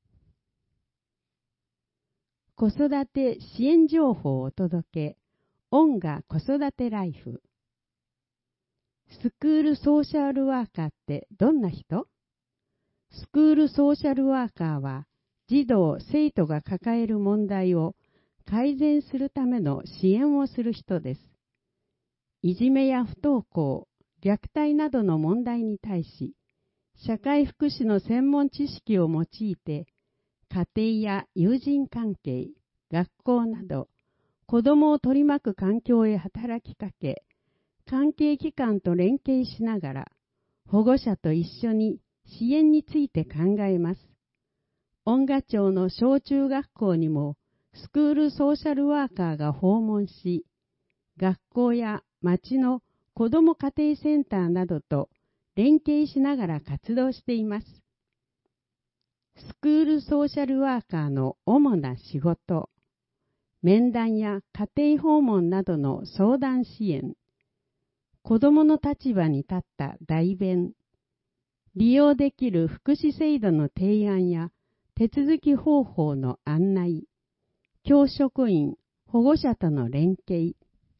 子育て支援情報をお届け、音画子育てライフ。スクールソーシャルワーカーってどんな人？スクールソーシャルワーカーは、児童・生徒が抱える問題を改善するための支援をする人です。いじめや不登校、虐待などの問題に対し、社会福祉の専門知識を用いて、家庭や友人関係、学校など、子どもを取り巻く環境へ働きかけ、関係機関と連携しながら、保護者と一緒に支援について考えます。音画町の小中学校にも、スクールソーシャルワーカーが訪問し、学校や町の子ども家庭センターなどと連携しながら活動しています。スクールソーシャルワーカーの主な仕事、面談や家庭訪問などの相談支援、子どもの立場に立った代弁、利用できる福祉制度の提案や手続き方法の案内、教職員、保護者との連携。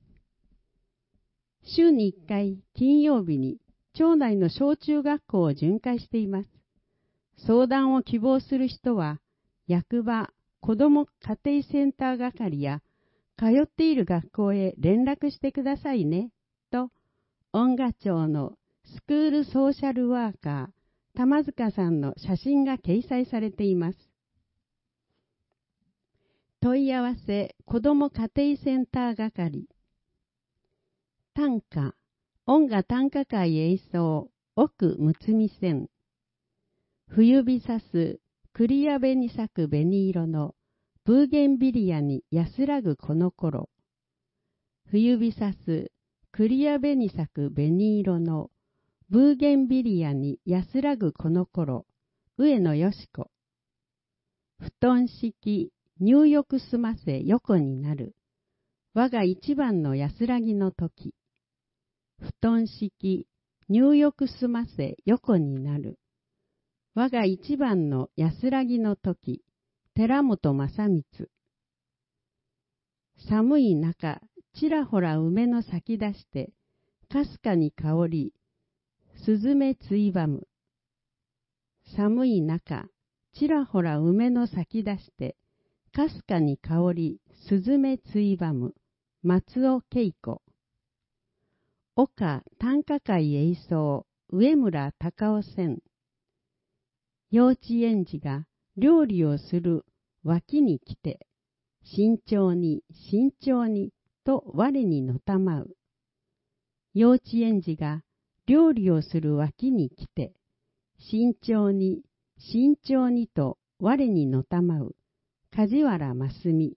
週にいっかい金曜日に町内の小中学校を巡回しています。相談を希望する人は、役場、子ども家庭センター係や、通っている学校へ連絡してくださいね、と、音画町のスクールソーシャルワーカー、玉塚さんの写真が掲載されています。問い合わせ子ども家庭センター係。短歌、音画短歌会演奏、奥むつみ線。冬日さす栗矢部に咲く紅色のブーゲンビリアに安らぐこの頃。冬日さす栗矢部に咲く紅色のブーゲンビリアに安らぐこの頃。上野よし子。布団敷入浴済ませ横になる。我が一番の安らぎの時。布団敷入浴済ませ横になる。我が一番の安らぎの時。寺本正光。寒い中、ちらほら梅の咲き出して、かすかに香り、すずめついばむ。寒い中、ちらほら梅の咲き出して、かすかに香り、すずめついばむ。松尾恵子。岡短歌会演奏、上村隆夫線。幼稚園児が料理をする脇に来て、慎重に慎重にと我にのたまう。幼稚園児が料理をする脇に来て、慎重に慎重にと我にのたまう。梶原真澄。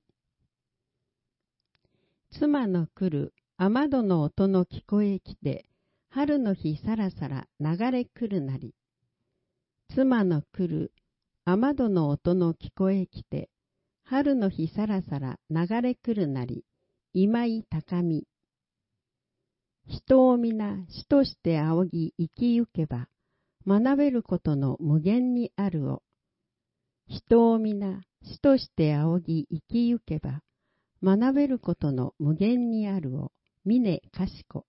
妻の来る雨戸の音の聞こえきて、春の日さらさら流れ来るなり。妻の来る雨戸の音の聞こえきて、春の日さらさら流れ来るなり。今井高見。人を皆主として仰ぎ生きゆけば、学べることの無限にあるを。人を皆主として仰ぎ生きゆけば、学べることの無限にあるを。峰かしこ。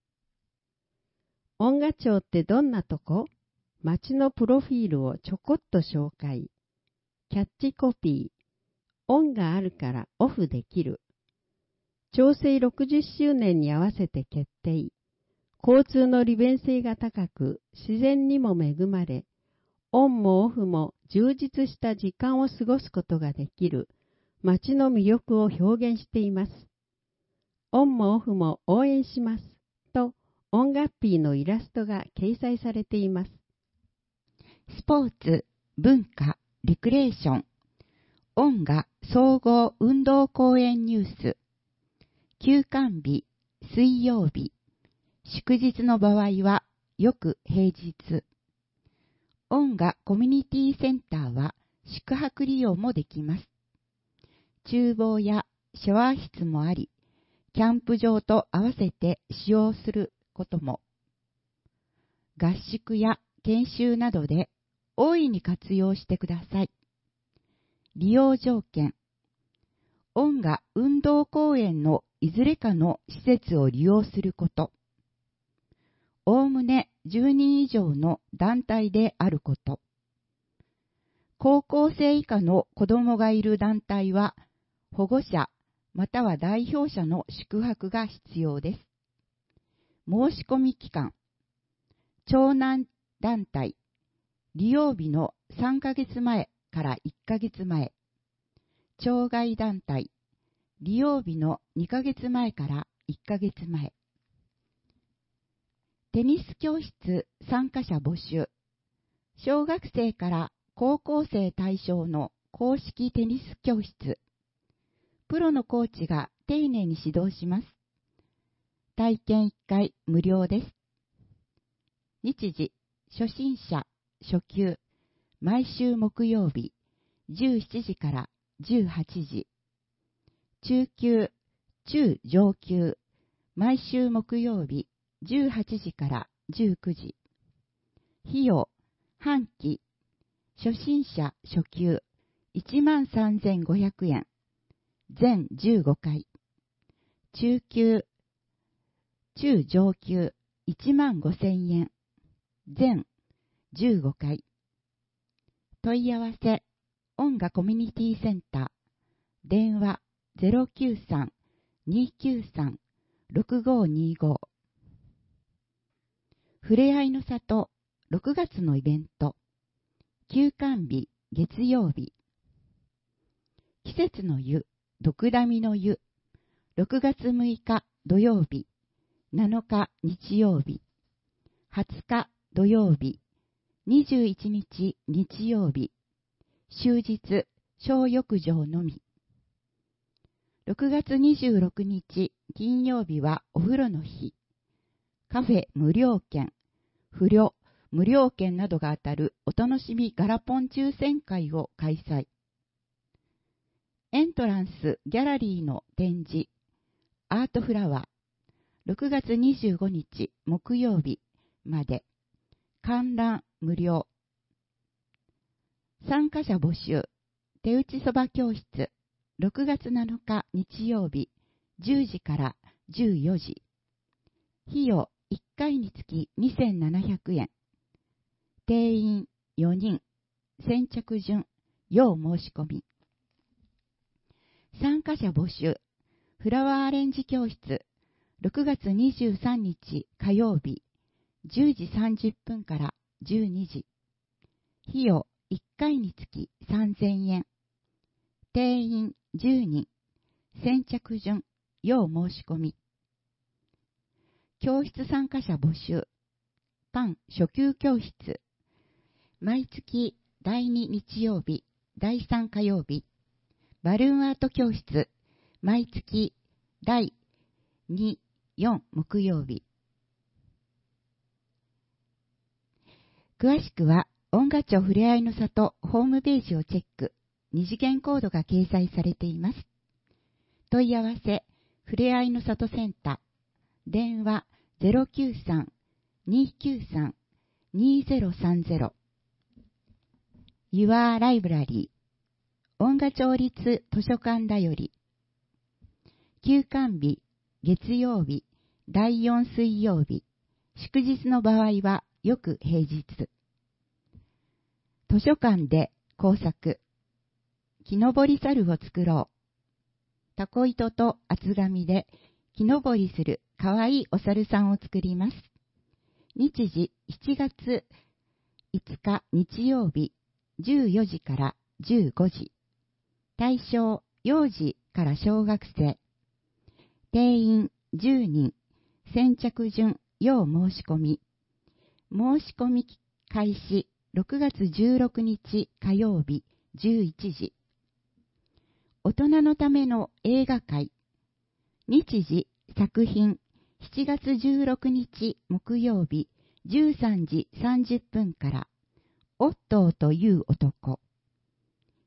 音画町ってどんなとこ？町のプロフィールをちょこっと紹介。キャッチコピー。音があるからオフできる。町政ろくじゅっしゅうねんに合わせて決定。交通の利便性が高く、自然にも恵まれ、オンもオフも充実した時間を過ごすことができる、町の魅力を表現しています。オンもオフも応援します。と、音楽ピーのイラストが掲載されています。 スポーツ、文化、レクレーション、音画総合運動公園ニュース、休館日、水曜日、祝日の場合は、よく平日。音画コミュニティセンターは、 宿泊利用もできます。厨房やシャワー室もあり、キャンプ場と合わせて使用することも。合宿や研修などで大いに活用してください。利用条件。恩賀運動公園のいずれかの施設を利用すること。おおむねじゅうにん以上の団体であること。高校生以下の子供がいる団体は、保護者または代表者の宿泊が必要です。申し込み期間。長男団体、利用日のさんかげつまえからいっかげつまえ。町外団体、利用日のにかげつまえからいっかげつまえ。テニス教室参加者募集。小学生から高校生対象の公式テニス教室。プロのコーチが丁寧に指導します。体験いっかい無料です。日時、初心者、初級、毎週木曜日、じゅうしちじからじゅうはちじ。中級、中上級、毎週木曜日、じゅうはちじからじゅうくじ。費用、半期、初心者初級、いちまんさんぜんごひゃくえん。全じゅうごかい。中級、中上級、いちまんごせんえん。全じゅうごかい。問い合わせ、恩賀コミュニティセンター。電話 ゼロきゅうさん にきゅうさん ろくごにご。ふれあいの里ろくがつのイベント。休館日月曜日。季節の湯、ドクダミの湯。ろくがつむいか土曜日。なのか日曜日。はつか土曜日。にじゅういちにち日曜日。終日小浴場のみ。ろくがつにじゅうろくにち金曜日はお風呂の日。カフェ無料券、不料、無料券などが当たるお楽しみガラポン抽選会を開催。エントランスギャラリーの展示、アートフラワー、ろくがつにじゅうごにち木曜日まで。観覧無料。参加者募集、手打ちそば教室、ろくがつなのか日曜日、じゅうじからじゅうよじ。費用いっかいにつきにせんななひゃくえん。定員よにん。先着順、要申し込み。参加者募集、フラワーアレンジ教室、ろくがつにじゅうさんにち火曜日、じゅうじさんじゅっぷんからじゅうにじ。費用いっかいにつきさんぜんえん。定員じゅうにん。先着順、要申し込み。教室参加者募集。パン初級教室。毎月だいに日曜日、だいさん火曜日。バルーンアート教室。毎月だいに、よん木曜日。詳しくは、恩賀町ふれあいの里ホームページをチェック。二次元コードが掲載されています。問い合わせ、ふれあいの里センター。電話 ゼロきゅうさん にきゅうさん にゼロさんゼロ。Your Library。恩賀町立図書館だより。休館日、月曜日、だいよん水曜日。祝日の場合はよく平日。図書館で工作。木登り猿を作ろう。タコ糸と厚紙で木登りするかわいいお猿さんを作ります。日時しちがついつか日曜日じゅうよじからじゅうごじ。対象幼児から小学生。定員じゅうにん。先着順要申し込み。申し込み開始ろくがつじゅうろくにち火曜日じゅういちじ。大人のための映画会。日時作品しちがつじゅうろくにち木曜日じゅうさんじさんじゅっぷんからオットーという男。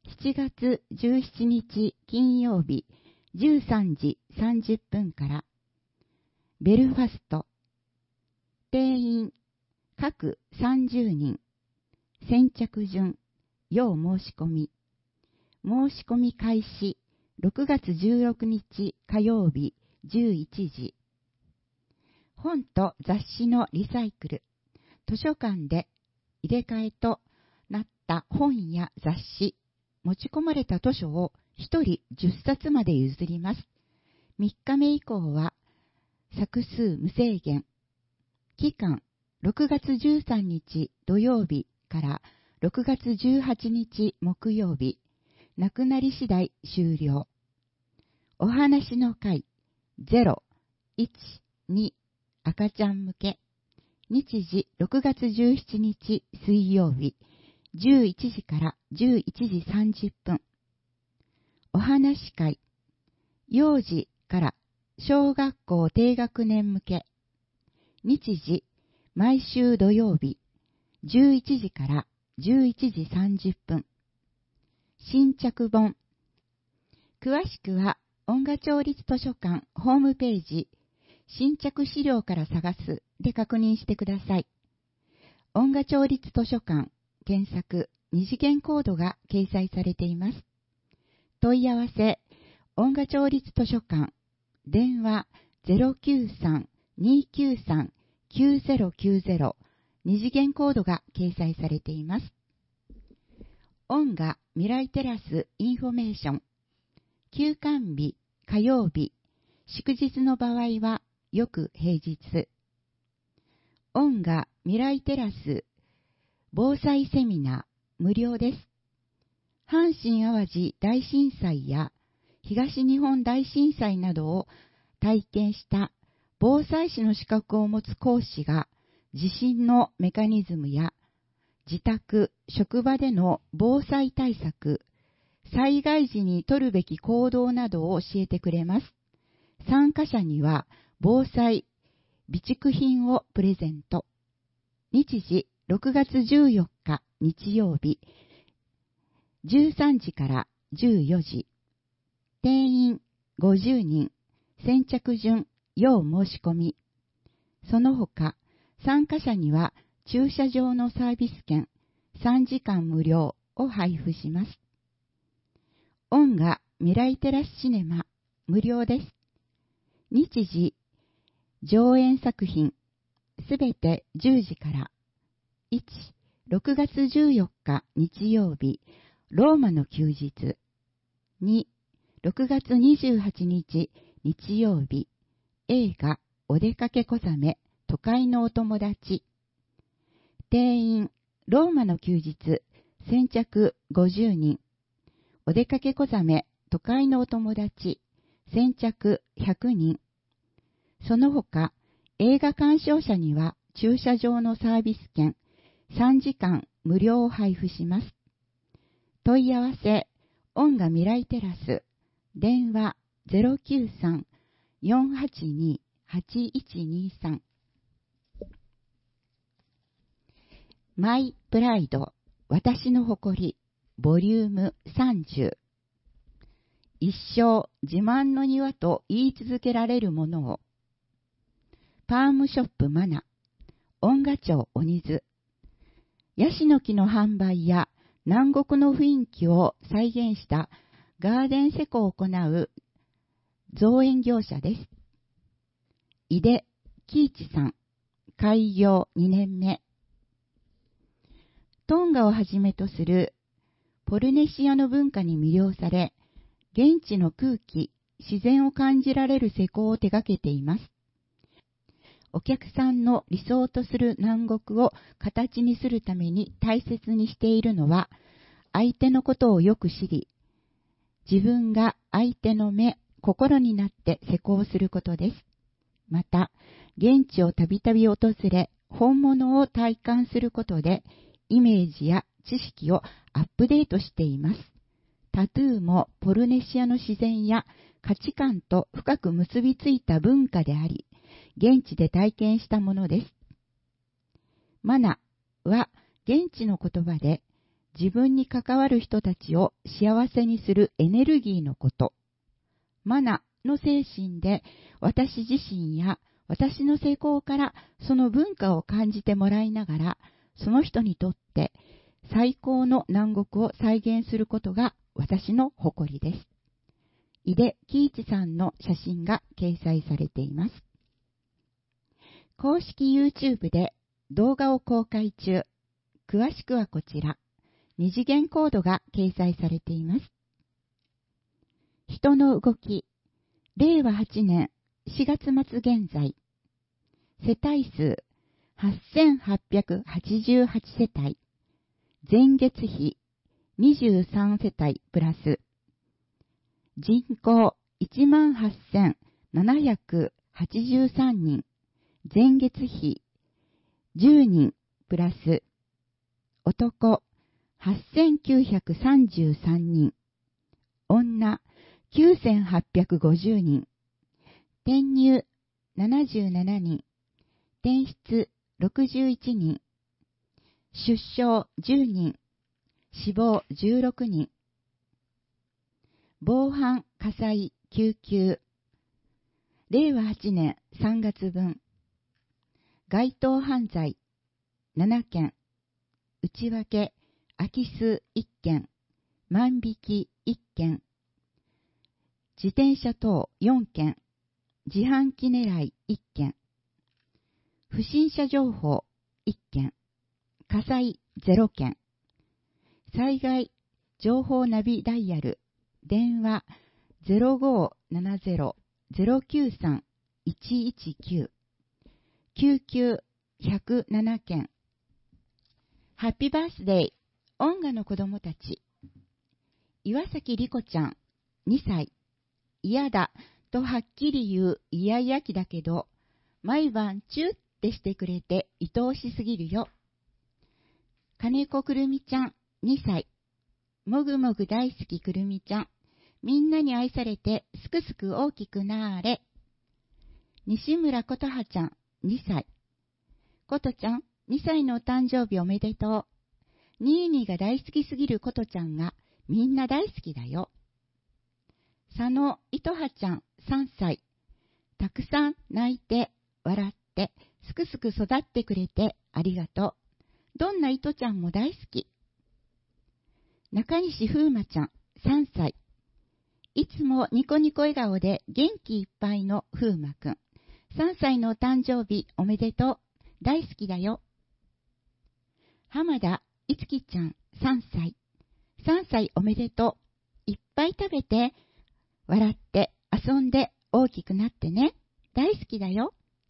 しちがつじゅうしちにち金曜日じゅうさんじさんじゅっぷんから、ベルファスト、定員各さんじゅうにん、先着順、要申し込み、申し込み開始ろくがつじゅうろくにち火曜日じゅういちじ。本と雑誌のリサイクル、図書館で入れ替えとなった本や雑誌、持ち込まれた図書をひとりじゅっさつまで譲ります。みっかめ以降は作数無制限。期間ろくがつじゅうさんにち土曜日からろくがつじゅうはちにち木曜日。なくなり次第終了。お話の会ゼロ、いち、に赤ちゃん向け。日時ろくがつじゅうしちにち水曜日じゅういちじからじゅういちじさんじゅっぷん。お話会幼児から小学校低学年向け。日時毎週土曜日じゅういちじからじゅういちじさんじゅっぷん。新着本。詳しくは音楽町立図書館ホームページ新着資料から探すで確認してください。音楽町立図書館検索二次元コードが掲載されています。問い合わせ音楽町立図書館電話 ゼロきゅうさん にーきゅうさん きゅうゼロきゅうゼロ 二次元コードが掲載されています。音楽未来テラスインフォメーション。休館日火曜日祝日の場合はよく平日。音楽未来テラス防災セミナー無料です。阪神淡路大震災や東日本大震災などを体験した防災士の資格を持つ講師が地震のメカニズムや自宅、職場での防災対策、災害時に取るべき行動などを教えてくれます。参加者には防災備蓄品をプレゼント。日時ろくがつじゅうよっか日曜日じゅうさんじからじゅうよじ。定員ごじゅうにん、先着順要申し込み。その他参加者には駐車場のサービス券さんじかん無料を配布します。音楽未来テラスシネマ無料です。日時上演作品すべてじゅうじから。いち、ろくがつじゅうよっか日曜日ローマの休日。に、ろくがつにじゅうはちにち日曜日映画お出かけ小雨都会のお友達。定員ローマの休日先着ごじゅうにん。お出かけ小雨都会のお友達先着ひゃくにん。その他映画鑑賞者には駐車場のサービス券さんじかん無料を配布します。問い合わせ音楽未来テラス電話 ゼロきゅうさん よんはちに はちいちにさん。マイプライド私の誇りボリュームさんじゅう。一生自慢の庭と言い続けられるものを。パームショップマナ音楽町鬼津。ヤシの木の販売や南国の雰囲気を再現したガーデン施工を行う造園業者です。井出喜一さん開業にねんめ。トンガをはじめとするポルネシアの文化に魅了され、現地の空気、自然を感じられる施工を手掛けています。お客さんの理想とする南国を形にするために大切にしているのは、相手のことをよく知り、自分が相手の目、心になって施工することです。また、現地をたびたび訪れ、本物を体感することで、イメージや知識をアップデートしています。タトゥーもポルネシアの自然や価値観と深く結びついた文化であり、現地で体験したものです。マナは現地の言葉で自分に関わる人たちを幸せにするエネルギーのこと。マナの精神で私自身や私の成功からその文化を感じてもらいながら、その人にとって最高の南国を再現することが私の誇りです。井出喜一さんの写真が掲載されています。公式 YouTube で動画を公開中。詳しくはこちら。二次元コードが掲載されています。人の動き。れいわはちねんしがつまつ現在。世帯数はっせんはっぴゃくはちじゅうはちせたい。前月比にじゅうさんせたいプラス。人口いちまんはっせんななひゃくはちじゅうさんにん。前月比じゅうにんプラス。男はっせんきゅうひゃくさんじゅうさんにん。女きゅうせんはっぴゃくごじゅうにん。転入ななじゅうななにん。転出ろくじゅういちにん。出生じゅうにん。死亡じゅうろくにん。防犯火災救急。れいわはちねんさんがつぶん。該当犯罪ななけん。内訳空き巣いっけん。万引きいっけん。自転車等よんけん。自販機狙いいっけん。不審者情報いっけん。火災ゼロけん。災害情報ナビダイヤル電話 ゼロごーななゼロ ゼロきゅうさん いちいちきゅう。救急ひゃくななけん。ハッピーバースデー音楽の子供たち。岩崎莉子ちゃんにさい。嫌だとはっきり言うイヤイヤ期だけど、毎晩チューってしてくれて愛おしすぎるよ。金子くるみちゃんにさい。もぐもぐ大好きくるみちゃん。みんなに愛されてすくすく大きくなーれ。西村ことはちゃんにさい。ことちゃんにさいのお誕生日おめでとう。ニーニーが大好きすぎることちゃんがみんな大好きだよ。佐野いとはちゃんさんさい。たくさん泣いて笑ってすくすく育ってくれてありがとう。どんないとちゃんも大好き。中西風磨ちゃんさんさい。いつもニコニコ笑顔で元気いっぱいの風磨くん。さんさいのお誕生日おめでとう。大好きだよ。浜田いつきちゃんさんさい。さんさいおめでとう。いっぱい食べて、笑って遊んで大きくなってね。大好きだよ。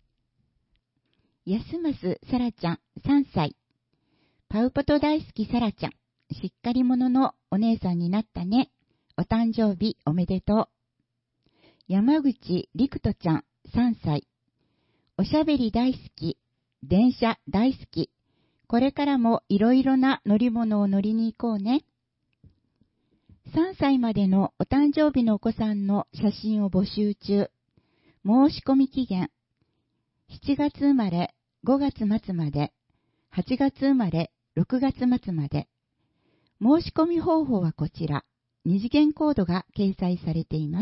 安増さらちゃんさんさい。パウポト大好きさらちゃん。しっかり者のお姉さんになったね。お誕生日おめでとう。山口陸斗ちゃんさんさい。おしゃべり大好き。電車大好き。これからもいろいろな乗り物を乗りに行こうね。さんさいまでのお誕生日のお子さんの写真を募集中。申し込み期限。しちがつ生まれごがつまつまで。はちがつ生まれろくがつまつまで。申し込み方法はこちら。二次元コードが掲載されています。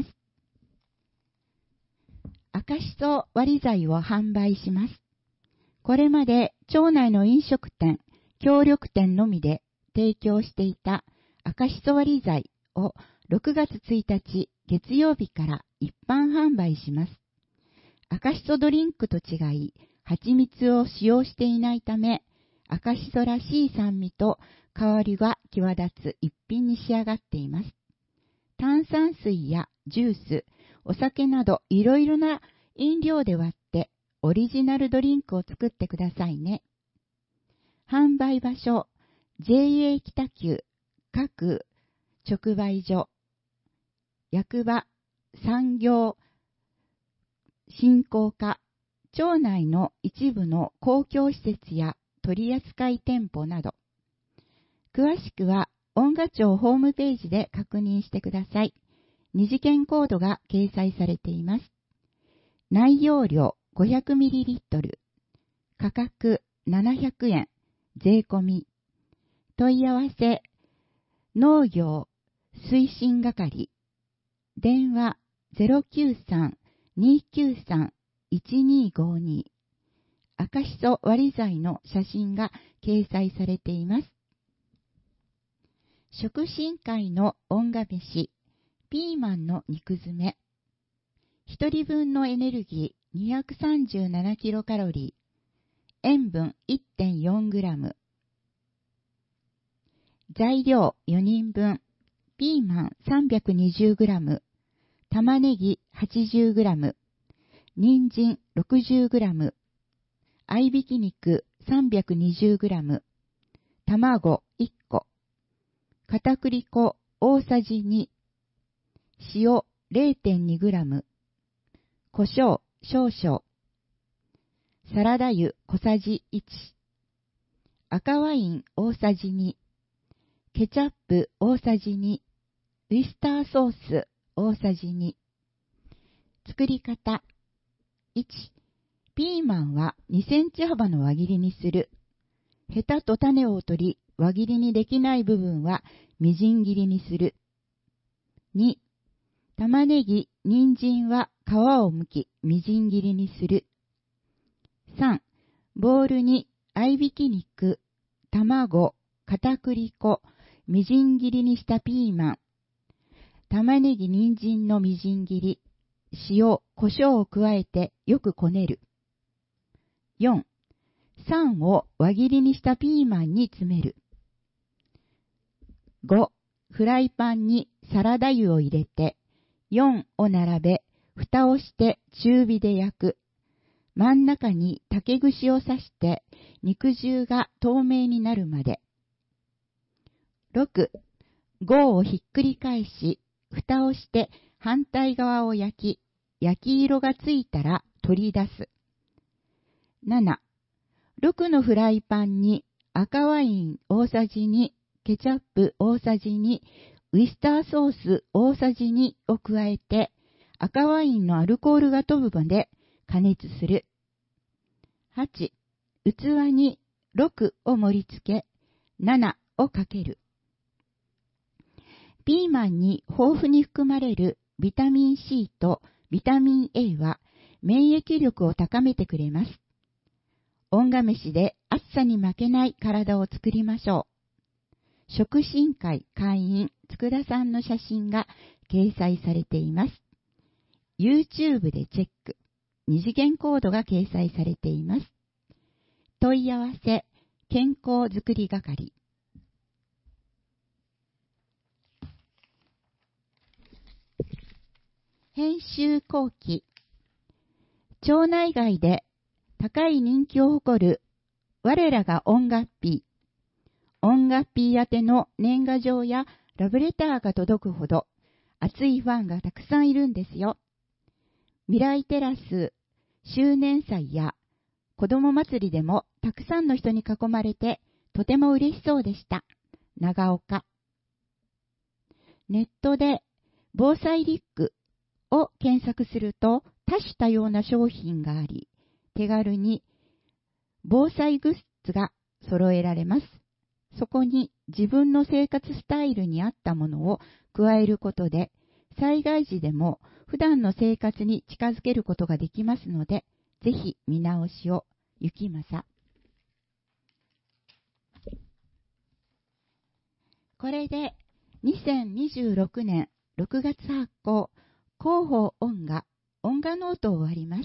赤しそ割り剤を販売します。これまで町内の飲食店、協力店のみで提供していた赤しそ割り剤をろくがつついたち月曜日から一般販売します。赤しそドリンクと違い、蜂蜜を使用していないため、赤しそらしい酸味と香りが際立つ一品に仕上がっています。炭酸水やジュース、お酒などいろいろな飲料で割ってオリジナルドリンクを作ってくださいね。販売場所、ジェイエー 北九各直売所、役場、産業振興課、町内の一部の公共施設や取扱店舗など。詳しくは音楽庁ホームページで確認してください。二次元コードが掲載されています。内容量 ごひゃくミリリットル、価格ななひゃくえん、税込み。問い合わせ農業推進係、電話 ゼロきゅうさん にきゅうさん いちにごに、赤しそ割り剤の写真が掲載されています。食進会の恩賀飯、ピーマンの肉詰め。ひとりぶんのエネルギー にひゃくさんじゅうななキロカロリー、塩分 いってんよんグラム。材料よにんぶん、ピーマン さんびゃくにじゅうグラム、玉ねぎ はちじゅうグラム、人参 ろくじゅうグラム、合いびき肉 さんびゃくにじゅうグラム、卵いっこ、片栗粉大さじに、塩 れいてんにグラム、胡椒少々、サラダ油小さじいち、赤ワイン大さじに、ケチャップ大さじに、ウイスターソース大さじに。作り方。いち、ピーマンはにセンチ幅の輪切りにする。ヘタと種を取り、輪切りにできない部分はみじん切りにする。に、玉ねぎ、人参は皮を剥き、みじん切りにする。さん、ボウルに合いびき肉、卵、片栗粉、みじん切りにしたピーマン、玉ねぎ、人参のみじん切り、塩、胡椒を加えてよくこねる。よん、酸を輪切りにしたピーマンに詰める。ご、フライパンにサラダ油を入れて、よんを並べ、蓋をして中火で焼く。真ん中に竹串を刺して、肉汁が透明になるまで。ろく、ごをひっくり返し、蓋をして反対側を焼き、焼き色がついたら取り出す。なな、ろくのフライパンに赤ワイン大さじに、ケチャップ大さじに、ウイスターソース大さじにを加えて、赤ワインのアルコールが飛ぶまで加熱する。はち、器にろくを盛り付け、ななをかける。ピーマンに豊富に含まれるビタミン C とビタミン A は免疫力を高めてくれます。恩賀飯で暑さに負けない体を作りましょう。食進会会員佃さんの写真が掲載されています。YouTube でチェック。二次元コードが掲載されています。問い合わせ、健康づくり係。編集後期。町内外で高い人気を誇る我らが恩賀っぴー。恩賀っぴー宛ての年賀状やラブレターが届くほど熱いファンがたくさんいるんですよ。未来テラス周年祭や子ども祭りでもたくさんの人に囲まれてとても嬉しそうでした。長岡。ネットで防災リュックを検索すると多種多様な商品があり、手軽に防災グッズが揃えられます。そこに自分の生活スタイルに合ったものを加えることで、災害時でも普段の生活に近づけることができますので、ぜひ見直しを。ゆきまさ。これでにせんにじゅうろくねんろくがつ発行広報恩賀恩賀ノートを終わります。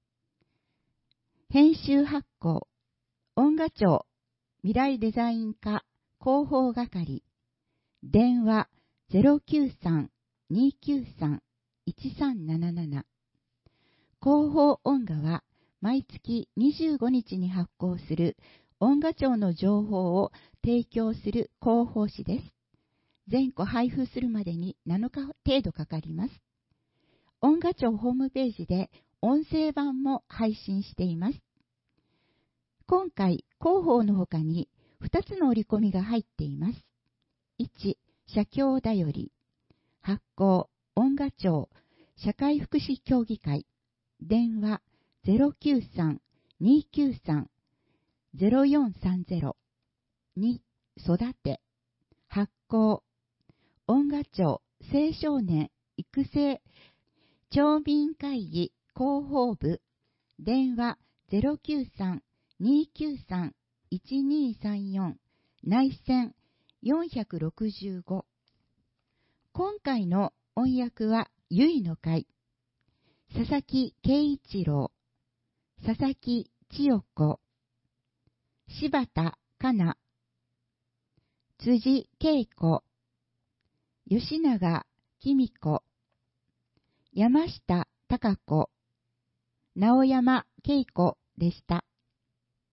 編集発行恩賀庁未来デザイン課広報係。電話 ゼロきゅうさん にきゅうさん いちさんなななな。広報恩賀は毎月にじゅうごにちに発行する恩賀庁の情報を提供する広報誌です。全個配布するまでになのか程度かかります。恩賀庁ホームページで音声版も配信しています。今回、広報の他にふたつの折り込みが入っています。いち、社協だより。発行、恩賀庁社会福祉協議会。電話 ゼロきゅうさん にきゅうさん ゼロよんさんゼロ。に、育て。 発行、音楽庁青少年育成町民会議広報部、電話 ゼロきゅうさん にーきゅうさん いちにーさんよん、内線よんろくご。今回の音訳はゆいの会、佐々木圭一郎、佐々木千代子、柴田香奈、辻恵子、吉永紀美子、山下貴子、直山恵子でした。